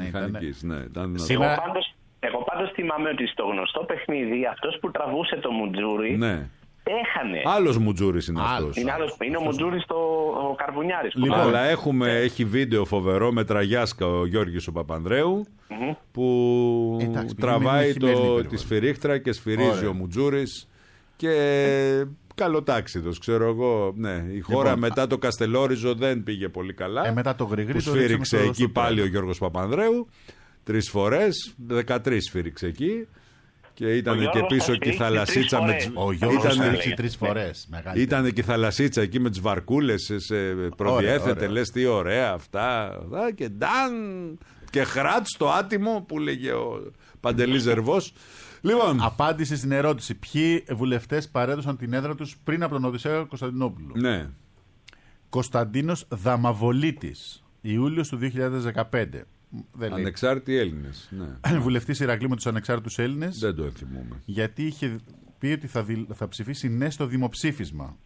Εγώ πάντως θυμάμαι ότι στο γνωστό παιχνίδι αυτός που τραβούσε το Μουτζούρι έχανε. Άλλος Μουτζούρης είναι αυτός. Είναι ο Μουτζούρης ο Καρβουνιάρης. Λοιπόν, αλλά έχει βίντεο φοβερό με τραγιάσκα ο Γιώργης ο Παπανδρέου που τραβάει τη σφυρίχτρα και σφυρίζει ο Μουτζούρης και καλοτάξιδος, ξέρω εγώ. Ναι, η χώρα μετά το Καστελόριζο δεν πήγε πολύ καλά. Μετά το Γρηγρή που σφύριξε εκεί πάλι ο Γιώργος Παπανδρέου 3 φορές, 13 σφύριξε εκεί. Και ήταν και πίσω και η θαλασσίτσα με τις... Ο Γιώργος σφύριξε 3 φορές. Ήταν και η θαλασσίτσα εκεί με τις βαρκούλες, σε προδιέθετε, λες τι ωραία αυτά. Και ντάν και χράτ στο άτιμο που λέγε ο Παντελής Ζερβός. Λοιπόν, απάντησε στην ερώτηση: ποιοι βουλευτές παρέδωσαν την έδρα τους πριν από τον Οδυσσέα Κωνσταντινόπουλο? Ναι. Κωνσταντίνος Δαμαβολίτης, Ιούλιος του 2015. Ανεξάρτητοι Έλληνες. Ναι. Βουλευτής Ηρακλείου με τους ανεξάρτητους Έλληνες. Δεν το ενθυμούμε. Γιατί είχε πει ότι θα ψηφίσει ναι στο δημοψήφισμα.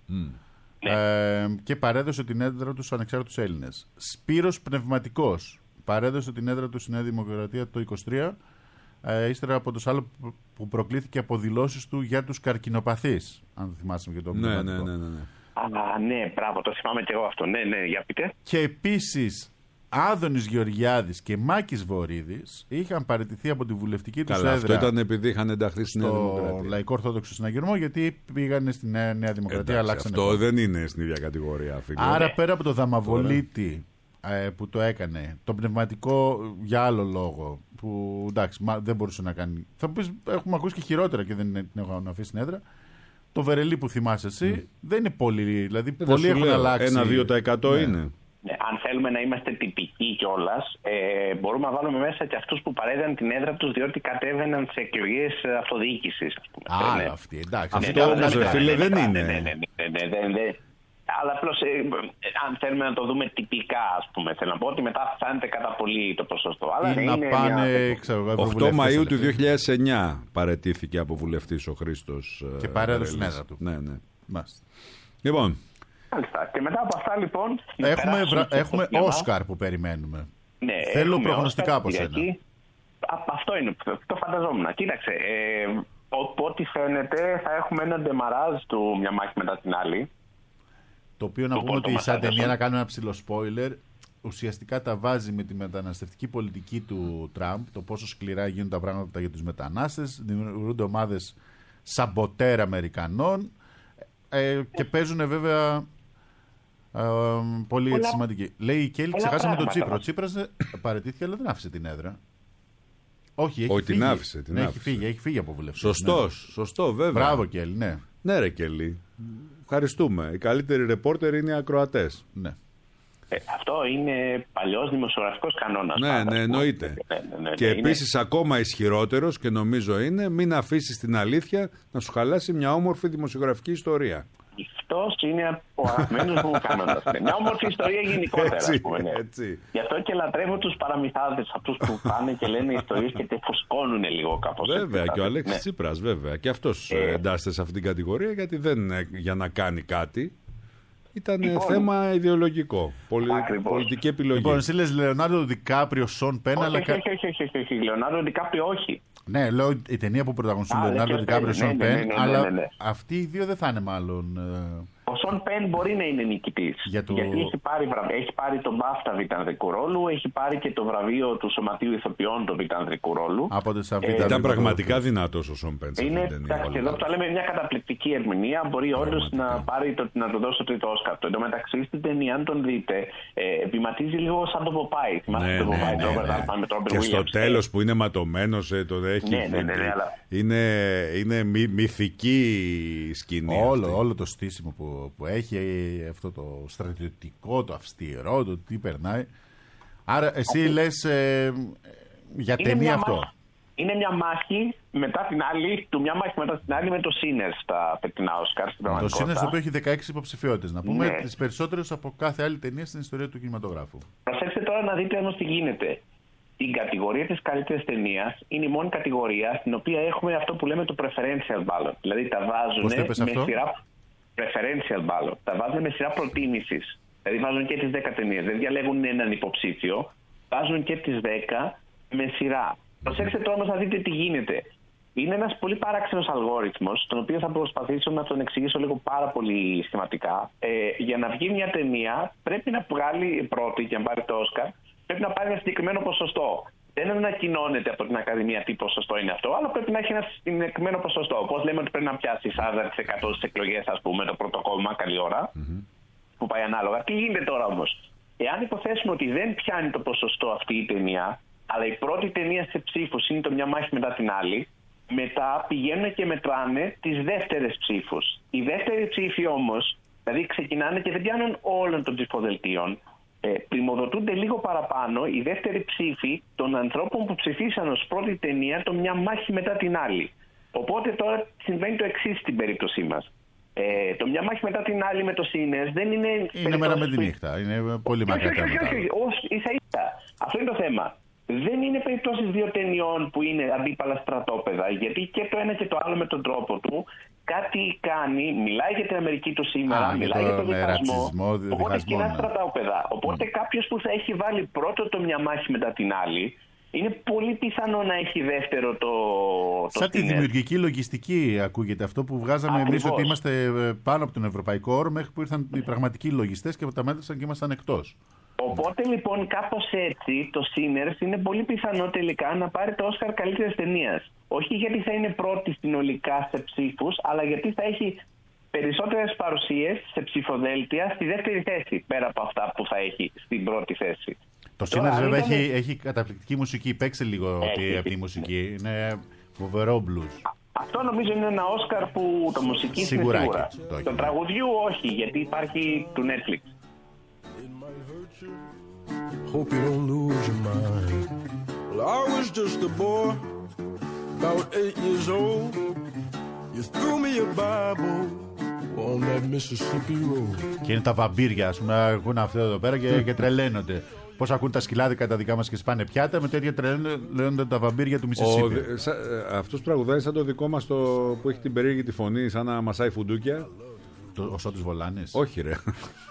Και παρέδωσε την έδρα του στους ανεξάρτητους Έλληνες. Σπύρος Πνευματικός παρέδωσε την έδρα του στη Νέα Δημοκρατία το 23, ύστερα από το άλλο που προκλήθηκε από δηλώσεις του για τους καρκινοπαθείς. Αν το θυμάσαι και το Πνευματικό. Ναι, μπράβο, το θυμάμαι και εγώ αυτό. Ναι, για πείτε. Και επίσης Άδωνης Γεωργιάδης και Μάκης Βορίδης είχαν παραιτηθεί από τη βουλευτική τους έδρα. Αυτό ήταν επειδή είχαν ενταχθεί στη Νέα Δημοκρατία. Στο Λαϊκό Ορθόδοξο Συναγερμό, γιατί πήγανε στη Νέα Δημοκρατία, αλλάξανε. Αυτό δεν είναι στην ίδια κατηγορία, φίλε. Άρα πέρα από το Δαμαβολίτη που το έκανε, το Πνευματικό για άλλο λόγο, που εντάξει, δεν μπορούσε να κάνει. Θα πεις, έχουμε ακούσει και χειρότερα και δεν την έχουν αφήσει στην έδρα. Το Βερελί που θυμάσαι εσύ δεν είναι πολύ. Δηλαδή, πολλοί έχουν αλλάξει. 1-2% είναι. Αν θέλουμε να είμαστε τυπικοί κιόλας, μπορούμε να βάλουμε μέσα και αυτούς που παρέδαν την έδρα τους διότι κατέβαιναν σε εκλογές αυτοδιοίκησης. Αυτή, εντάξει. Αυτό όμως, φίλε, δεν είναι. Αλλά απλώς, αν θέλουμε να το δούμε τυπικά, ας πούμε, θέλω να πω ότι μετά φτάνεται κατά πολύ το ποσοστό. Αλλά είναι να πάνε, 8 Μαΐου του 2009 παραιτήθηκε από βουλευτής ο Χρήστος. Και παρέδωσε την έδρα του. Ναι. Λοιπόν. Μάλιστα. Και μετά από αυτά, λοιπόν. Έχουμε Όσκαρ που περιμένουμε. Ναι, θέλω προγνωστικά από σένα. Αυτό είναι. Το φανταζόμουν. Κοίταξε. Ό,τι φαίνεται, θα έχουμε ένα ντεμαράζ του μια μάχη μετά την άλλη. Το οποίο να πούμε ότι σαν ταινία, να κάνουμε ένα ψηλό spoiler, ουσιαστικά τα βάζει με τη μεταναστευτική πολιτική του Τραμπ, το πόσο σκληρά γίνουν τα πράγματα για τους μετανάστες, δημιουργούνται ομάδες σαμποτέρ Αμερικανών και παίζουν βέβαια πολύ σημαντική. Λέει η Κέλλη, ξεχάσαμε τον Τσίπρα. Ο Τσίπρας παραιτήθηκε, αλλά δεν άφησε την έδρα. Όχι, έχει φύγει. Την άφησε. Έχει φύγει από βουλευτή. Σωστό, βέβαια. Μπράβο, Κέλλη, ναι. Ναι, ρε Κέλλη. Ευχαριστούμε. Οι καλύτεροι ρεπόρτερ είναι οι ακροατές. Ναι. Αυτό είναι παλιός δημοσιογραφικός κανόνας. Ναι, εννοείται. Και επίσης ακόμα ισχυρότερος, και νομίζω είναι, μην αφήσεις την αλήθεια να σου χαλάσει μια όμορφη δημοσιογραφική ιστορία. Αυτός είναι ο αγαπημένος μου κανόνας. Μια όμορφη ιστορία γενικότερα. Έτσι. Γι' αυτό και λατρεύω τους παραμυθάδες, αυτούς που πάνε και λένε ιστορίες και φουσκώνουν λίγο κάπως. Βέβαια, και ο Αλέξης Τσίπρας, βέβαια. Και αυτός εντάσσεται σε αυτήν την κατηγορία, γιατί δεν είναι για να κάνει κάτι. Ήταν θέμα ιδεολογικό. Πολιτική επιλογή. Λοιπόν, εσύ λες Λεωνάρντο Ντικάπριο, Σον Πεν, αλλά. Όχι, Λεωνάρντο Ντικάπριο όχι. Ναι, λέω η ταινία που πρωταγωνιστούν Λεωνάρντο Ντικάπριο, Σον Πεν, αλλά αυτοί οι δύο δεν θα είναι μάλλον. Ο Σον Πεν μπορεί να είναι νικητής. Γιατί έχει πάρει τον BAFTA β' ρόλου, έχει πάρει και το βραβείο του Σωματείου Ηθοποιών του β' ρόλου. Ήταν πραγματικά δυνατός ο Σον Πεν. Και εδώ θα λέμε μια καταπληκτική ερμηνεία. Μπορεί όντως να του δώσει το τρίτο Όσκαρ. Εν τω μεταξύ στην ταινία, αν τον δείτε, επιματίζει λίγο σαν το Ποπάι. Και στο τέλος που είναι ματωμένος, είναι μυθική σκηνή. Όλο το στήσιμο που έχει, αυτό το στρατιωτικό, το αυστηρό, το τι περνάει. Άρα εσύ λες για ταινία αυτό. Είναι μια μάχη μετά την άλλη, μια μάχη μετά την άλλη με το Sinners στα φετινά Όσκαρ. Το Sinners, το οποίο έχει 16 υποψηφιότητες. Να πούμε τις περισσότερες από κάθε άλλη ταινία στην ιστορία του κινηματογράφου. Προσέξτε τώρα να δείτε όμως τι γίνεται. Η κατηγορία της καλύτερης ταινίας είναι η μόνη κατηγορία στην οποία έχουμε αυτό που λέμε το preferential ballot. Δηλαδή τα βάζουν με σειρά preferential ballot. Τα βάζουν με σειρά προτίμησης. Δηλαδή βάζουν και τις 10 ταινίες. Δεν διαλέγουν έναν υποψήφιο. Βάζουν και τις 10 με σειρά. Προσέξτε τώρα όμως να δείτε τι γίνεται. Είναι ένας πολύ παράξενος αλγόριθμος, τον οποίο θα προσπαθήσω να τον εξηγήσω λίγο πάρα πολύ σχηματικά. Για να βγει μια ταινία πρέπει να βγάλει πρώτη και να πάρει το Όσκαρ, πρέπει να πάρει ένα συγκεκριμένο ποσοστό. Δεν ανακοινώνεται από την Ακαδημία τι ποσοστό είναι αυτό, αλλά πρέπει να έχει ένα συγκεκριμένο ποσοστό. Πώς λέμε ότι πρέπει να πιάσει 40% στις εκλογές, ας πούμε, το πρώτο κόμμα, καλή ώρα, που πάει ανάλογα. Τι γίνεται τώρα όμως? Εάν υποθέσουμε ότι δεν πιάνει το ποσοστό αυτή η ταινία, αλλά η πρώτη ταινία σε ψήφους είναι το μια μάχη μετά την άλλη, μετά πηγαίνουν και μετράνε τις δεύτερες ψήφους. Οι δεύτεροι ψήφοι όμως, δηλαδή ξεκινάνε και δεν πιάνουν όλων των ψηφοδελτίων, πριμοδοτούνται λίγο παραπάνω οι δεύτεροι ψήφοι των ανθρώπων που ψηφίσαν ως πρώτη ταινία το μια μάχη μετά την άλλη. Οπότε τώρα συμβαίνει το εξής στην περίπτωσή μας. Το μια μάχη μετά την άλλη με το Sinners δεν είναι... Είναι μέρα με τη νύχτα, είναι πολύ μακριά. Όχι, ίσα-ίσα. Αυτό είναι το θέμα. Δεν είναι περιπτώσεις δύο ταινιών που είναι αντίπαλα στρατόπεδα, γιατί και το ένα και το άλλο με τον τρόπο του κάτι κάνει, μιλάει για την Αμερική του σήμερα, μιλάει για τον διχασμό, οπότε κοινά στρατόπεδα. Οπότε κάποιος που θα έχει βάλει πρώτο το μια μάχη μετά την άλλη, είναι πολύ πιθανό να έχει δεύτερο το σαν τη δημιουργική λογιστική ακούγεται αυτό που βγάζαμε εμείς, ότι είμαστε πάνω από τον ευρωπαϊκό όρο, μέχρι που ήρθαν οι πραγματικοί λογιστές και τα μέτρησαν και ήμασταν εκτός. Οπότε λοιπόν κάπως έτσι το Sinners είναι πολύ πιθανό τελικά να πάρει το Όσκαρ καλύτερης ταινίας. Όχι γιατί θα είναι πρώτη συνολικά σε ψήφους, αλλά γιατί θα έχει περισσότερες παρουσίες σε ψηφοδέλτια στη δεύτερη θέση, πέρα από αυτά που θα έχει στην πρώτη θέση. Το Sinners βέβαια έχει καταπληκτική μουσική. Παίξε λίγο από τη μουσική. Είναι φοβερό blues. Αυτό νομίζω είναι ένα Όσκαρ που το μουσική είναι σίγουρα. Το τραγουδιού όχι, γιατί υπάρχει του Netflix. Hope you don't lose your mind. Well, I was just a boy, about 8 years old. You threw me a Bible on that Mississippi road. Και είναι τα βαμπύρια, ας πούμε, ακούν αυτό εδώ πέρα και τρελαίνονται. Πώς ακούν τα σκυλάδικα τα δικά μας και σπάνε πιάτα, με τέτοια τρελαίνονται τα βαμπύρια του Μississippi. Αυτός τραγουδάει σαν το δικό μας που έχει την περίεργη τη φωνή, σαν να μασάει φουντούκια. Ο Σώτης Βολάνης. Όχι ρε.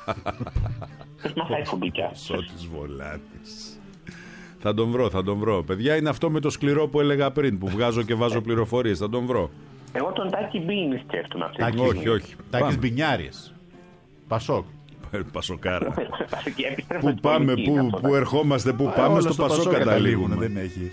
Μασάει φουντούκια. Σώτης Βολάνης. Θα τον βρω. Παιδιά, είναι αυτό με το σκληρό που έλεγα πριν, που βγάζω και βάζω πληροφορίες. Θα τον βρω. Εγώ τον Τάκη Μπίνη σκέφτομαι αυτή. Όχι. Τάκης Μπινιάρης. Πασόκ. Πασοκάρα. Πού πάμε, πού ερχόμαστε, πού πάμε, στο Πασόκ καταλήγουμε. Δεν έχει.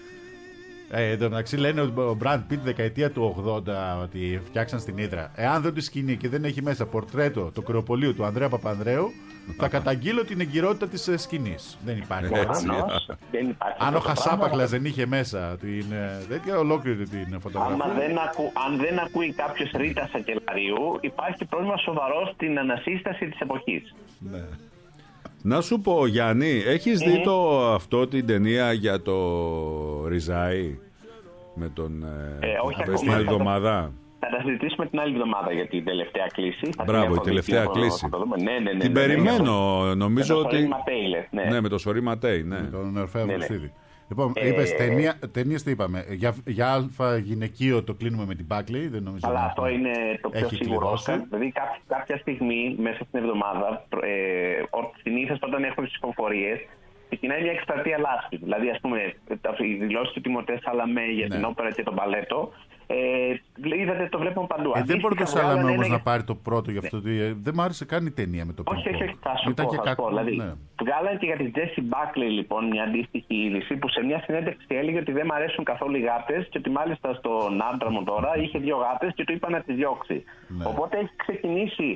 Εν τω μεταξύ λένε ο Μπραντ Πιτ δεκαετία του 80 ότι φτιάξαν στην Ύδρα. Εάν δεν τη σκηνή και δεν έχει μέσα πορτρέτο το κρεοπολίου του Ανδρέα Παπανδρέου, θα καταγγείλω την εγκυρότητα της σκηνής. Δεν υπάρχει έτσι. Αν ο Χασάπαχλας δεν είχε μέσα την τέτοια ολόκληρη την φωτογραφία. Αν δεν ακούει κάποιος Ρίτα Σακελαρίου, υπάρχει πρόβλημα σοβαρό στην ανασύσταση της εποχής. Ναι. Να σου πω, Γιάννη, έχεις δει αυτό την ταινία για το Ριζάι με τον την άλλη εβδομάδα? Θα τα συζητήσουμε την άλλη εβδομάδα για την τελευταία κλίση. Μπράβο, η τελευταία κλίση. Ναι, την περιμένω, νομίζω ότι... Ναι, με το Σωρή Ματέι, ναι. Τον Ορφέα Βρουστίδη. Λοιπόν, είπες ταινίες τι είπαμε. Για αλφα γυναικείο το κλείνουμε με την Buckley. Δεν νομίζω. Αλλά αυτό είναι το πιο σίγουρο. Δηλαδή κάποια στιγμή μέσα στην εβδομάδα, συνήθως όταν έχουμε τις ψηφοφορίες, ξεκινάει μια εκστρατεία λάσπη. Δηλαδή, ας πούμε, οι δηλώσεις του Τιμωτέ Σαλαμέ για την όπερα και τον μπαλέτο. Είδατε, το βλέπουμε παντού. Δεν μπορεί το Σαλαμέ όμως να πάρει το πρώτο γι' αυτό. Δεν μου άρεσε καν η ταινία με το πρώτο. Όχι, θα σου πω. Δηλαδή, βγάλανε και για την Τζέσι Μπάκλεϊ λοιπόν μια αντίστοιχη είδηση που σε μια συνέντευξη έλεγε ότι δεν μου αρέσουν καθόλου οι γάτες και ότι μάλιστα στον άντρα μου τώρα είχε 2 γάτες και του είπα να τις διώξει. Οπότε έχει ξεκινήσει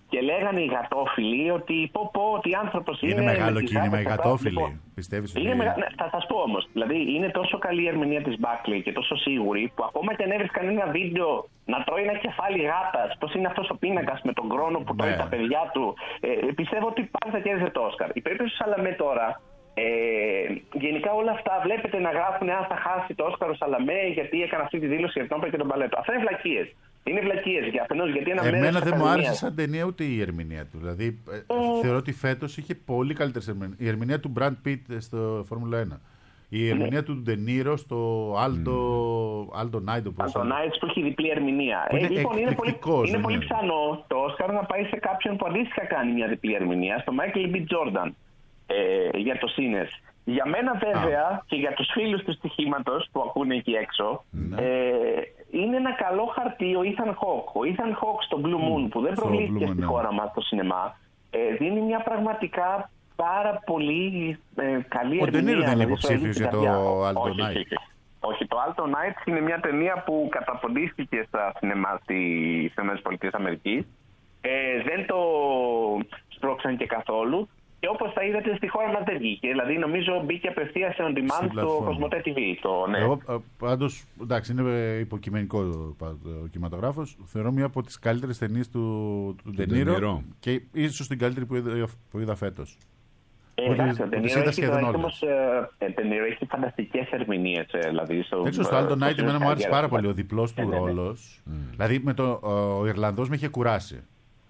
Και λέγανε οι γατόφιλοι ότι ότι άνθρωπος είναι. Είναι μεγάλο κίνημα οι γατόφιλοι. Πιστεύεις ότι. Θα σας πω όμως. Δηλαδή είναι τόσο καλή η ερμηνεία της Buckley και τόσο σίγουρη που ακόμα και αν έβρισκαν ένα βίντεο να τρώει ένα κεφάλι γάτας, πώς είναι αυτός ο πίνακας με τον κρόνο που τρώει τα παιδιά του. Πιστεύω ότι πάλι θα κέρδισε το Όσκαρ. Η περίπτωση του Σαλαμέ τώρα. Γενικά όλα αυτά βλέπετε να γράφουν αν θα χάσει το Όσκαρ ο Σαλαμέ γιατί έκανε αυτή τη δήλωση για τον Όπερα και τον Παλέτο. Αυτά είναι βλακίες. Είναι βλακίες για αφενός γιατί ένα μέρος. Εμένα δεν μου άρεσε σαν ταινία ούτε η ερμηνεία του. Δηλαδή θεωρώ ότι φέτος είχε πολύ καλύτερες ερμηνείες. Η ερμηνεία του Brad Pitt στο Φόρμουλα 1. Η ερμηνεία του De Niro στο Aldo Night. Aldo Night που έχει διπλή ερμηνεία. Λοιπόν, είναι πολύ πιθανό το Όσκαρ να πάει σε κάποιον που αντίστοιχα κάνει μια διπλή ερμηνεία, στο Michael B. Jordan. Για το Sinners. Για μένα βέβαια και για τους φίλους του στοιχήματος που ακούνε εκεί έξω είναι ένα καλό χαρτί ο Ethan Hawke. Ο Ethan Hawke στο Blue Moon που δεν προβλήθηκε στη χώρα μας στο σινεμά δίνει μια πραγματικά πάρα πολύ καλή ερμηνεία. Ο De Niro δεν είναι υποψήφιος για το Aldo Night. Όχι, το Aldo Night είναι μια ταινία που καταποντίστηκε στα σινεμά στις ΗΠΑ. Δεν το σπρώξαν και καθόλου. Και όπως θα είδατε στη χώρα μας δεν βγήκε. Δηλαδή νομίζω μπήκε απευθείας σε on demand στο Κοσμοτέ TV. Εγώ πάντως, εντάξει, είναι υποκειμενικό ο κινηματογράφος. Θεωρώ μία από τις καλύτερες ταινίες του De Niro και ίσως την καλύτερη που είδα φέτος. Εντάξει, ο De Niro έχει φανταστικές ερμηνείες. Έτσι, στο Aldo Night εμένα μου άρεσε πάρα πολύ ο διπλός του ρόλος. Δηλαδή ο Ιρλανδός με είχε κουράσει.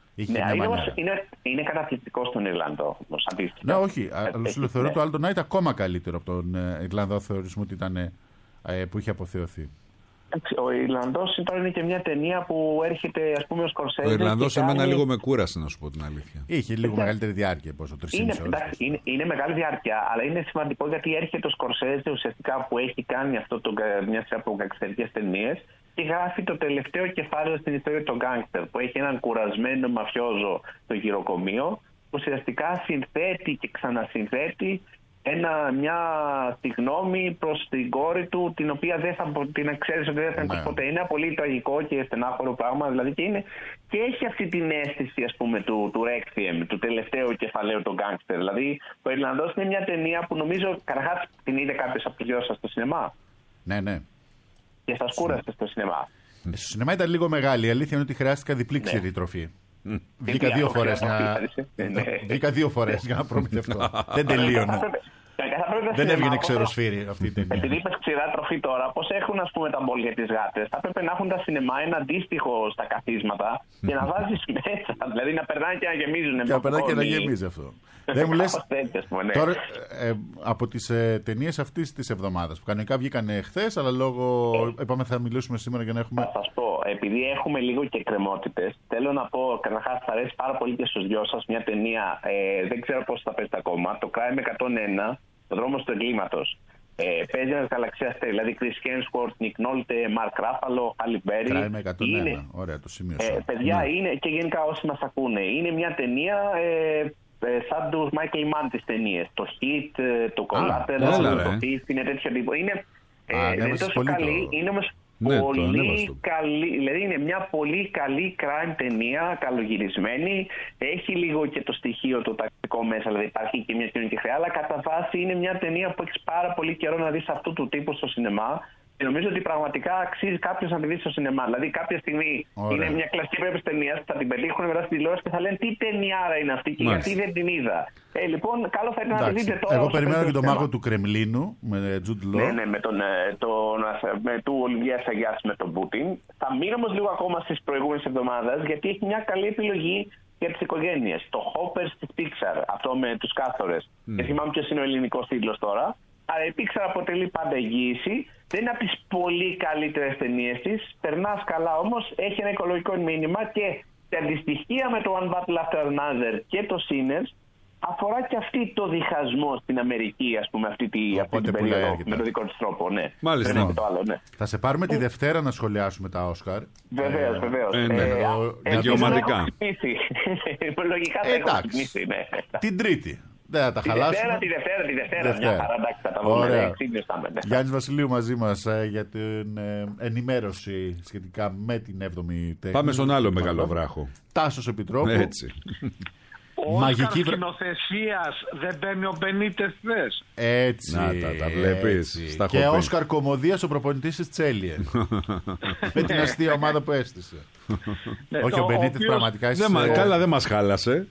Είναι καταπληκτικό στον Ιρλανδό. Ναι, όχι. Αλλά θεωρώ το Aldo Night ακόμα καλύτερο από τον Ιρλανδό. Θεωρήσουμε ότι ήταν που είχε αποθεωθεί. Ο Ιρλανδός τώρα είναι και μια ταινία που έρχεται, ας πούμε, ο Σκορσέζε. Ο Ιρλανδός εμένα λίγο με κούρασε, να σου πω την αλήθεια. Είχε λίγο μεγαλύτερη διάρκεια, πόσο 3,5 ώρες. Είναι μεγάλη διάρκεια, αλλά είναι σημαντικό γιατί έρχεται ο Σκορσέζε ουσιαστικά που έχει κάνει αυτό μια σειρά από γκαγκστερικές ταινίες και γράφει το τελευταίο κεφάλαιο στην ιστορία των γκάγκστερ που έχει έναν κουρασμένο μαφιόζο το γυροκομείο που ουσιαστικά συνθέτει και ξανασυνθέτει μια συγγνώμη προς την κόρη του την οποία δεν θα την ξέρεις ότι δεν θα είναι ποτέ. Είναι πολύ τραγικό και στενάχωρο πράγμα δηλαδή και έχει αυτή την αίσθηση ας πούμε του Requiem, του τελευταίου κεφαλαίου των γκάγκστερ. Δηλαδή ο Ιρλανδός είναι μια ταινία που νομίζω καταρχάς την είδε κάποιος από τους δυο σας στο σινεμά. Ναι. Και σας κούρασε στο σινεμά. Στο σινεμά ήταν λίγο μεγάλη. Η αλήθεια είναι ότι χρειάστηκα διπλή ξηρή τροφή. Βγήκα δύο φορές για να προμηθευτώ. Δεν τελείωνε. Δεν έβγαινε ξεροσφύρι αυτή η ταινία. Επειδή είπες ξηρά τροφή τώρα, πώς έχουν ας πούμε τα μπολ για τις γάτες, θα πρέπει να έχουν τα σινεμά ένα αντίστοιχο στα καθίσματα και να βάζεις μέσα. Δηλαδή να περνάνε και να γεμίζουν. Και να περνάνε και να γεμίζει αυτό. Δεν μου λες τώρα από τις ταινίες αυτής της εβδομάδας που κανονικά βγήκαν χθες, αλλά λόγω. Είπαμε θα μιλήσουμε σήμερα για να έχουμε. Θα σας πω, επειδή έχουμε λίγο και κρεμότητες, θέλω να πω καταρχάς θα αρέσει πάρα πολύ και στους δυο σας μια ταινία. Δεν ξέρω πώς θα παίζει ακόμα. Το Crime 101, ο δρόμος του εγκλήματος. Παίζει ένας γαλαξίας, δηλαδή Chris Hemsworth, Nick Nolte, Mark Ruffalo, Halle Berry. Crime 101, ωραία, το σημείωσα. Παιδιά, είναι, και γενικά όσοι μας ακούνε, είναι μια ταινία σαν τους Michael Mann τις ταινίες. Το Hit, το Collateral, το Thief, είναι τέτοιο τύπο. Είναι τόσο καλή, είναι όμως πολύ καλή, δηλαδή είναι μια πολύ καλή crime ταινία, καλογυρισμένη, έχει λίγο και το στοιχείο το τακτικό μέσα, δηλαδή υπάρχει και μια κοινωνική χρειά, αλλά κατά βάση είναι μια ταινία που έχει πάρα πολύ καιρό να δεις αυτού του τύπου στο σινεμά. Και νομίζω ότι πραγματικά αξίζει κάποιος να τη δει στο σινεμά. Δηλαδή, κάποια στιγμή είναι μια κλασική περίπτωση ταινία που θα την πετύχουν μετά στην τηλεόραση και θα λένε τι ταινιάρα είναι αυτή και γιατί δεν την είδα. Λοιπόν, καλό θα ήταν να τη δείτε τώρα. Εγώ περιμένω και το Μάγο του Κρεμλίνου με Τζουντ Λό. Ναι, με του Ολιβιέ Αγιά με τον Πούτιν. Θα μείνω όμως λίγο ακόμα στις προηγούμενες εβδομάδες γιατί έχει μια καλή επιλογή για τις οικογένειες. Το Hopper της Pixar, αυτό με τους κάθορες. Δεν θυμάμαι ποιος είναι ο ελληνικός τίτλος τώρα. Αλλά η Pixar αποτελεί πάντα εγγύηση. Δεν είναι από τις πολύ καλύτερες ταινίες της. Περνάς καλά όμως, έχει ένα οικολογικό μήνυμα και σε αντιστοιχεία με το One Battle After Another και το Sinners αφορά και αυτή το διχασμό στην Αμερική, ας πούμε, αυτή την περίοδο με τον δικό της τρόπο. Ναι. Μάλιστα. Το άλλο, ναι. Θα σε πάρουμε τη Δευτέρα να σχολιάσουμε τα Όσκαρ. Βεβαίως. Δικαιωματικά. Λογικά θα έχω ξυπνήσει. Την Τρίτη. Δεν θα τα χαλάσουμε. Τη Δευτέρα. Μια χαρά, εντάξει, θα τα βρούμε. Γιάννης Βασιλείου μαζί μας για την ενημέρωση σχετικά με την 7η τέχνη. Πάμε στον άλλο μεγάλο βράχο. Τάσος Επιτρόπου. Έτσι. Μαγική σκηνοθεσίας δεν παίρνει ο Μπενίτες θες. Έτσι. Να τα βλέπεις. Και Όσκαρ Κωμωδίας ο προπονητής της Τσέλιε. Με την αστεία ομάδα που έστησε. Όχι, ο Μπενίτες πραγματικά. Καλά, δεν μας χάλασε.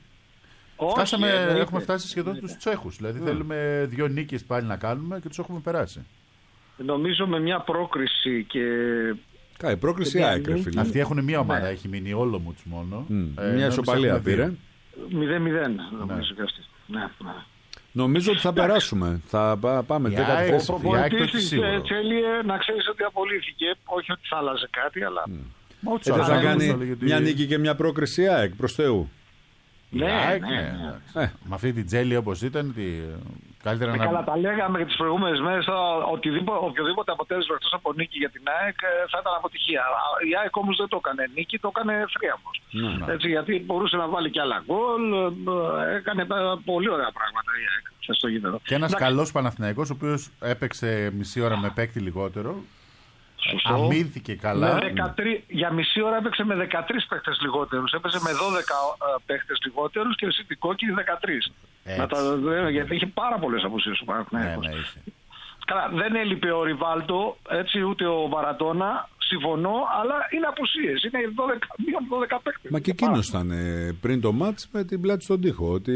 Έχουμε φτάσει σχεδόν τους Τσέχους. Δηλαδή θέλουμε 2 νίκες πάλι να κάνουμε και τους έχουμε περάσει. Νομίζω με μια πρόκριση και... Η πρόκριση άκρη, φίλε. Αυτοί έχουν μία ομάδα, έχει μείνει όλο μου μόνο. Μια ισοπαλία πήρε. 0-0 νομίζω και αυτή. Νομίζω ότι θα περάσουμε. Θα πάμε 10 Ο προπονητής της Τσέλιε να ξέρεις ότι απολύθηκε. Όχι ότι θα άλλαζε κάτι, αλλά... Θα κάνει μια νίκη και μια πρόκριση ΑΕΚ προς Θεού. Ναι. Με αυτή την Τσέλιε όπως ήταν, καλύτερα να... Καλά, τα λέγαμε τις προηγούμενες μέρες. Οποιοδήποτε αποτέλεσμα εκτός από νίκη για την ΑΕΚ θα ήταν αποτυχία. Η ΑΕΚ όμως δεν το έκανε νίκη, το έκανε θρίαμβος. Έτσι, γιατί μπορούσε να βάλει και άλλα γκολ. Έκανε πολύ ωραία πράγματα η ΑΕΚ στο γήπεδο. Και ένας καλός Παναθηναϊκός, ο οποίος έπαιξε μισή ώρα με παίκτη λιγότερο. Αμήνθηκε καλά. Για μισή ώρα έπαιξε με 13 παίχτες λιγότερους. Έπαιζε με 12 παίχτες λιγότερους και στην κόκκινη 13. Γιατί είχε πάρα πολλές απουσίες ο Παναθηναϊκός. Καλά, δεν έλειπε ο Ριβάλτο, έτσι, ούτε ο Μαραντόνα. Συμφωνώ, αλλά είναι απουσίες. Είναι 12 παίκτες. Μα και εκείνος ήταν πριν το μάτς με την πλάτη στον τοίχο. Ότι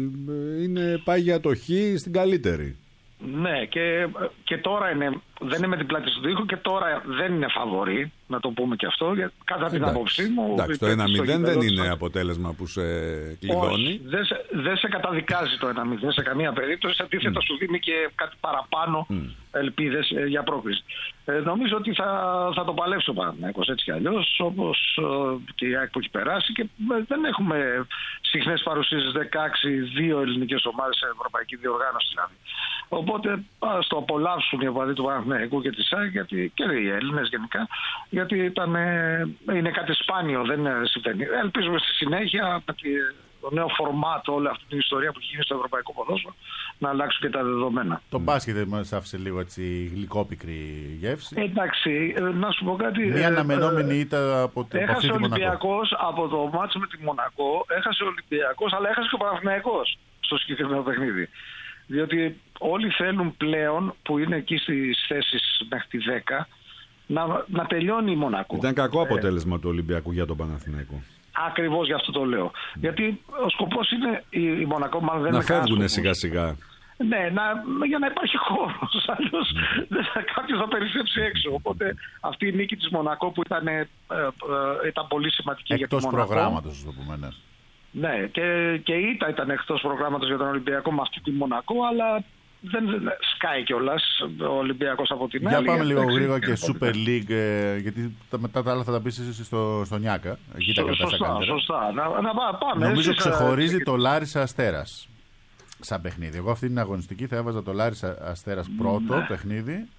πάει για το χ στην καλύτερη. Ναι, και τώρα δεν είναι με την πλάτη στον τοίχο και τώρα δεν είναι φαβορί, να το πούμε και αυτό, κατά την άποψή μου. Εντάξει, το 1-0 δεν είναι αποτέλεσμα που σε κλειδώνει. Όχι, δεν σε καταδικάζει το 1-0 σε καμία περίπτωση, αντίθετα σου δίνει και κάτι παραπάνω ελπίδες για πρόκριση. Νομίζω ότι θα το παλέψει ο Παναθηναϊκός έτσι κι αλλιώς, όπως και η ΑΕΚ που έχει περάσει, και δεν έχουμε συχνές παρουσίες 16-2 ελληνικές ομάδες σε ευρωπαϊκή διοργάνωση δηλαδή. Οπότε ας το απολαύσουν οι οπαδοί του Παναθηναϊκού και της ΑΕΚ και οι Έλληνες γενικά, γιατί είναι κάτι σπάνιο, δεν συμβαίνει. Ελπίζουμε στη συνέχεια με το νέο φορμάτ, όλη αυτή την ιστορία που έχει γίνει στο ευρωπαϊκό ποδόσφαιρο, να αλλάξουν και τα δεδομένα. Το μπάσκετ μας άφησε λίγο έτσι γλυκόπικρη γεύση. Εντάξει, να σου πω κάτι. Μια αναμενόμενη ήταν από την Έχασε ο Ολυμπιακός από το μάτσο με τη Μονακό, έχασε ο Ολυμπιακός, αλλά έχασε και ο Παναθηναϊκός στο συγκεκριμένο παιχνίδι. Διότι όλοι θέλουν πλέον, που είναι εκεί στις θέσεις μέχρι τη 10, να τελειώνει η Μονακό. Ήταν κακό αποτέλεσμα του Ολυμπιακού για τον Παναθηναϊκό. Ακριβώς γι' αυτό το λέω. Γιατί ο σκοπός είναι η Μονακό μάλλον να φεύγουν σιγά σιγά. Ναι, για να υπάρχει χώρος. Αλλιώς κάποιος θα περισσέψει έξω. Οπότε αυτή η νίκη της Μονακό που ήταν πολύ σημαντική για τη Μονακό. Εκτός προγράμματος, το πούμε. Ναι, και η ήττα ήταν εκτός προγράμματος για τον Ολυμπιακό με αυτή τη Μονακό, αλλά δεν σκάει κιόλας ο Ολυμπιακός από την άλλη. Για πάμε λίγο γρήγορα και Super League, γιατί μετά τα άλλα θα τα πεις εσύ στο Νιάκα. Σωστά. Να πάμε. Νομίζω ξεχωρίζει το Λάρισα Αστέρας σαν παιχνίδι. Εγώ αυτή την αγωνιστική θα έβαζα το Λάρισα Αστέρας πρώτο παιχνίδι.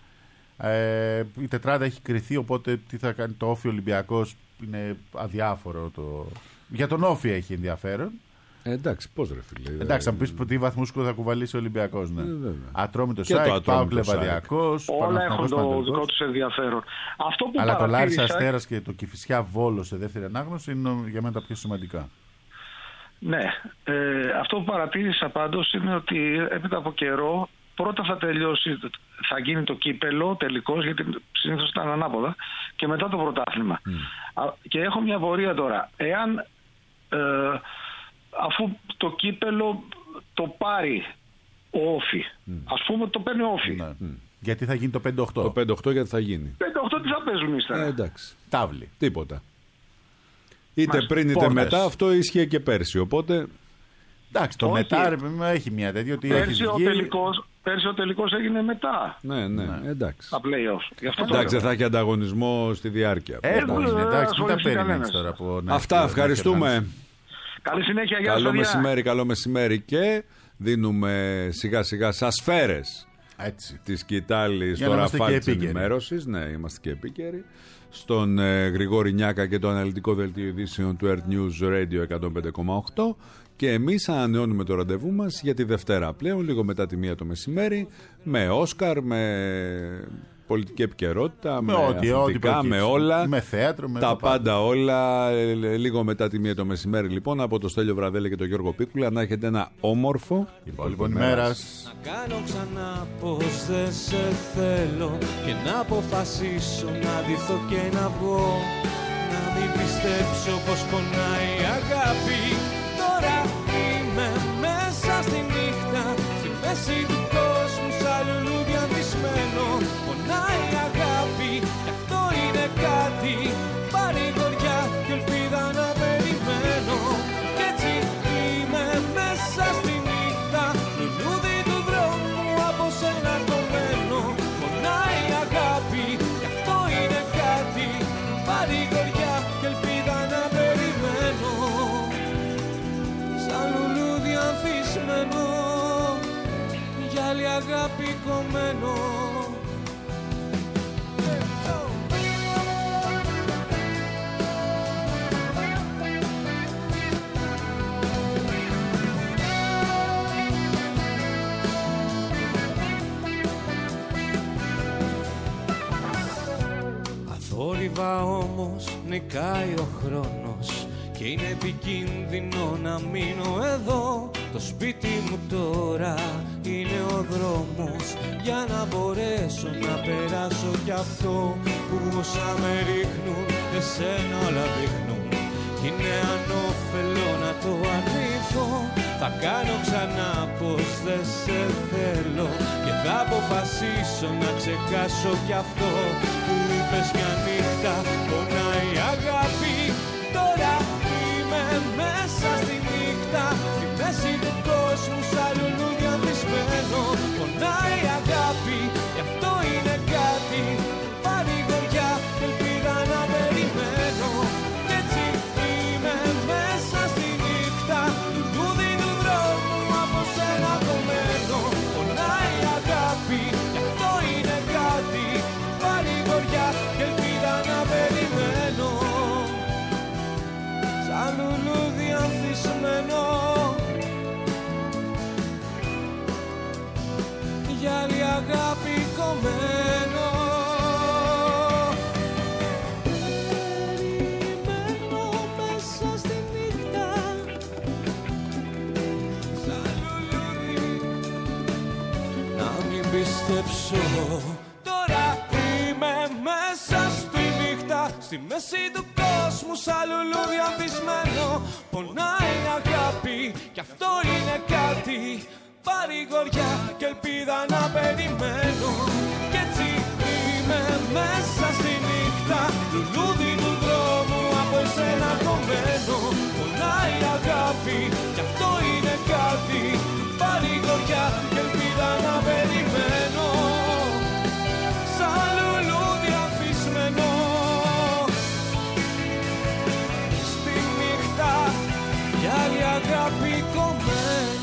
Η τετράδα έχει κρυθεί, οπότε τι θα κάνει το Όφι Ολυμπιακός είναι αδιάφορο. Για τον Όφι έχει ενδιαφέρον. Εντάξει, πώς ρε φίλε. Εντάξει, θα μου πεις τι βαθμούς θα κουβαλήσει ο Ολυμπιακός. Ναι. Ατρόμητο ΣΑΕΚ, ΠΑΟΚ Λεβαδιακός. Όλα έχουν το δικό τους ενδιαφέρον. Αλλά το Λάρισα Αστέρας και το Κηφισιά Βόλος σε δεύτερη ανάγνωση είναι για μένα τα πιο σημαντικά. Ναι. Αυτό που παρατήρησα πάντως είναι ότι έπειτα από καιρό πρώτα θα τελειώσει, θα γίνει το κύπελο τελικώς, γιατί συνήθως ήταν ανάποδα, και μετά το πρωτάθλημα. Και έχω μια απορία τώρα. Εάν αφού το κύπελο το πάρει ο Όφι, ας πούμε το παίρνει ο Όφι. Γιατί θα γίνει το 5-8. Το 5-8 γιατί θα γίνει. 5-8 τι θα παίζουν ύστερα. Εντάξει. Τάβλη. Τίποτα. Είτε πριν είτε μετά, αυτό ίσχυε και πέρσι. Οπότε. Εντάξει, το μετά έχει μια τέτοια. Ότι πέρσι ο τελικός έγινε μετά. Ναι, εντάξει. Τα play-offs. Εντάξει, δεν θα έχει ανταγωνισμό στη διάρκεια. Εντάξει, μην τα περιμένεις τώρα. Αυτά, ευχαριστούμε. Καλή συνέχεια, γεια σας. Καλό μεσημέρι και δίνουμε σιγά σιγά σας σφαίρες τη σκητάλη στο ραφάλ της ενημέρωσης. Ναι, είμαστε και επίκαιροι. Στον Γρηγόρη Νιάκα και το αναλυτικό δελτίο ειδήσεων του Earth News Radio 105,8 Και εμείς ανανεώνουμε το ραντεβού μας για τη Δευτέρα πλέον, λίγο μετά τη 1 το μεσημέρι, με Όσκαρ, με πολιτική επικαιρότητα, με αθλητικά, με όλα, με θέατρο, με τα πάντα όλα, λίγο μετά τη 1 το μεσημέρι λοιπόν, από το Στέλιο Βραδέλη και τον Γιώργο Πίκουλα. Να έχετε ένα όμορφο υπόλοιπο ημέρας. Να κάνω ξανά πως δεν σε θέλω και να αποφασίσω να ντυθώ και να βγω. Να μην πιστέψω πως πονάει η αγάπη. Τώρα είμαι μέσα στη νύχτα, στη μέση του κόσμου σαν λουλούδια βυσμένο. Πονάει η αγάπη κι αυτό είναι κάτι, παρηγοριά και ελπίδα να περιμένω. Κι έτσι είμαι μέσα στη νύχτα, λουλούδι του δρόμου από σένα κομμένο. Πονάει η αγάπη κι αυτό είναι κάτι, παρηγοριά και ελπίδα να περιμένω. Σαν λουλούδι αμφισμένο, γυάλι αγάπη κομμένο. Αθόρυβα όμως νικάει ο χρόνος και είναι επικίνδυνο να μείνω εδώ. Το σπίτι μου τώρα είναι ο δρόμος για να μπορέσω να περάσω κι αυτό που όσα με ρίχνουν εσένα όλα δείχνουν. Είναι ανώφελο να το αρνηθώ. Θα κάνω ξανά πως δεν σε θέλω και θα αποφασίσω να ξεχάσω κι αυτό που είπες μια νύχτα. Πονάει η αγάπη, τώρα είμαι μέσα στη νύχτα, στη μέση του κόσμου σαν λουλούδι ανθισμένο. Πονάει η αγάπη κι αυτό είναι κάτι, παρηγοριά και ελπίδα να περιμένω. Κι έτσι είμαι μέσα στη νύχτα, λουλούδι του δρόμου από σένα κομμένο. Πονάει η αγάπη κι αυτό είναι κάτι, παρηγοριά και ελπίδα να περιμένω. Σαν λουλούδι ανθισμένο, γυάλι αγάπη κομμένο. Περιμένω μέσα στη νύχτα, σαν λουλούδι, να μην πιστέψω. Τώρα είμαι μέσα στη νύχτα, στη μέση του κόσμου σαν λουλούδι ανθισμένο. Πονάει η αγάπη κι αυτό είναι κάτι, παρηγοριά και ελπίδα να περιμένω. Κι έτσι είμαι μέσα στη νύχτα, λουλούδι του δρόμου από εσένα κομμένο. Πονάει η αγάπη κι αυτό είναι κάτι, παρηγοριά και ελπίδα να περιμένω. Σαν λουλούδι αφισμένο στη νύχτα, κι άλλη αγάπη κομμένο.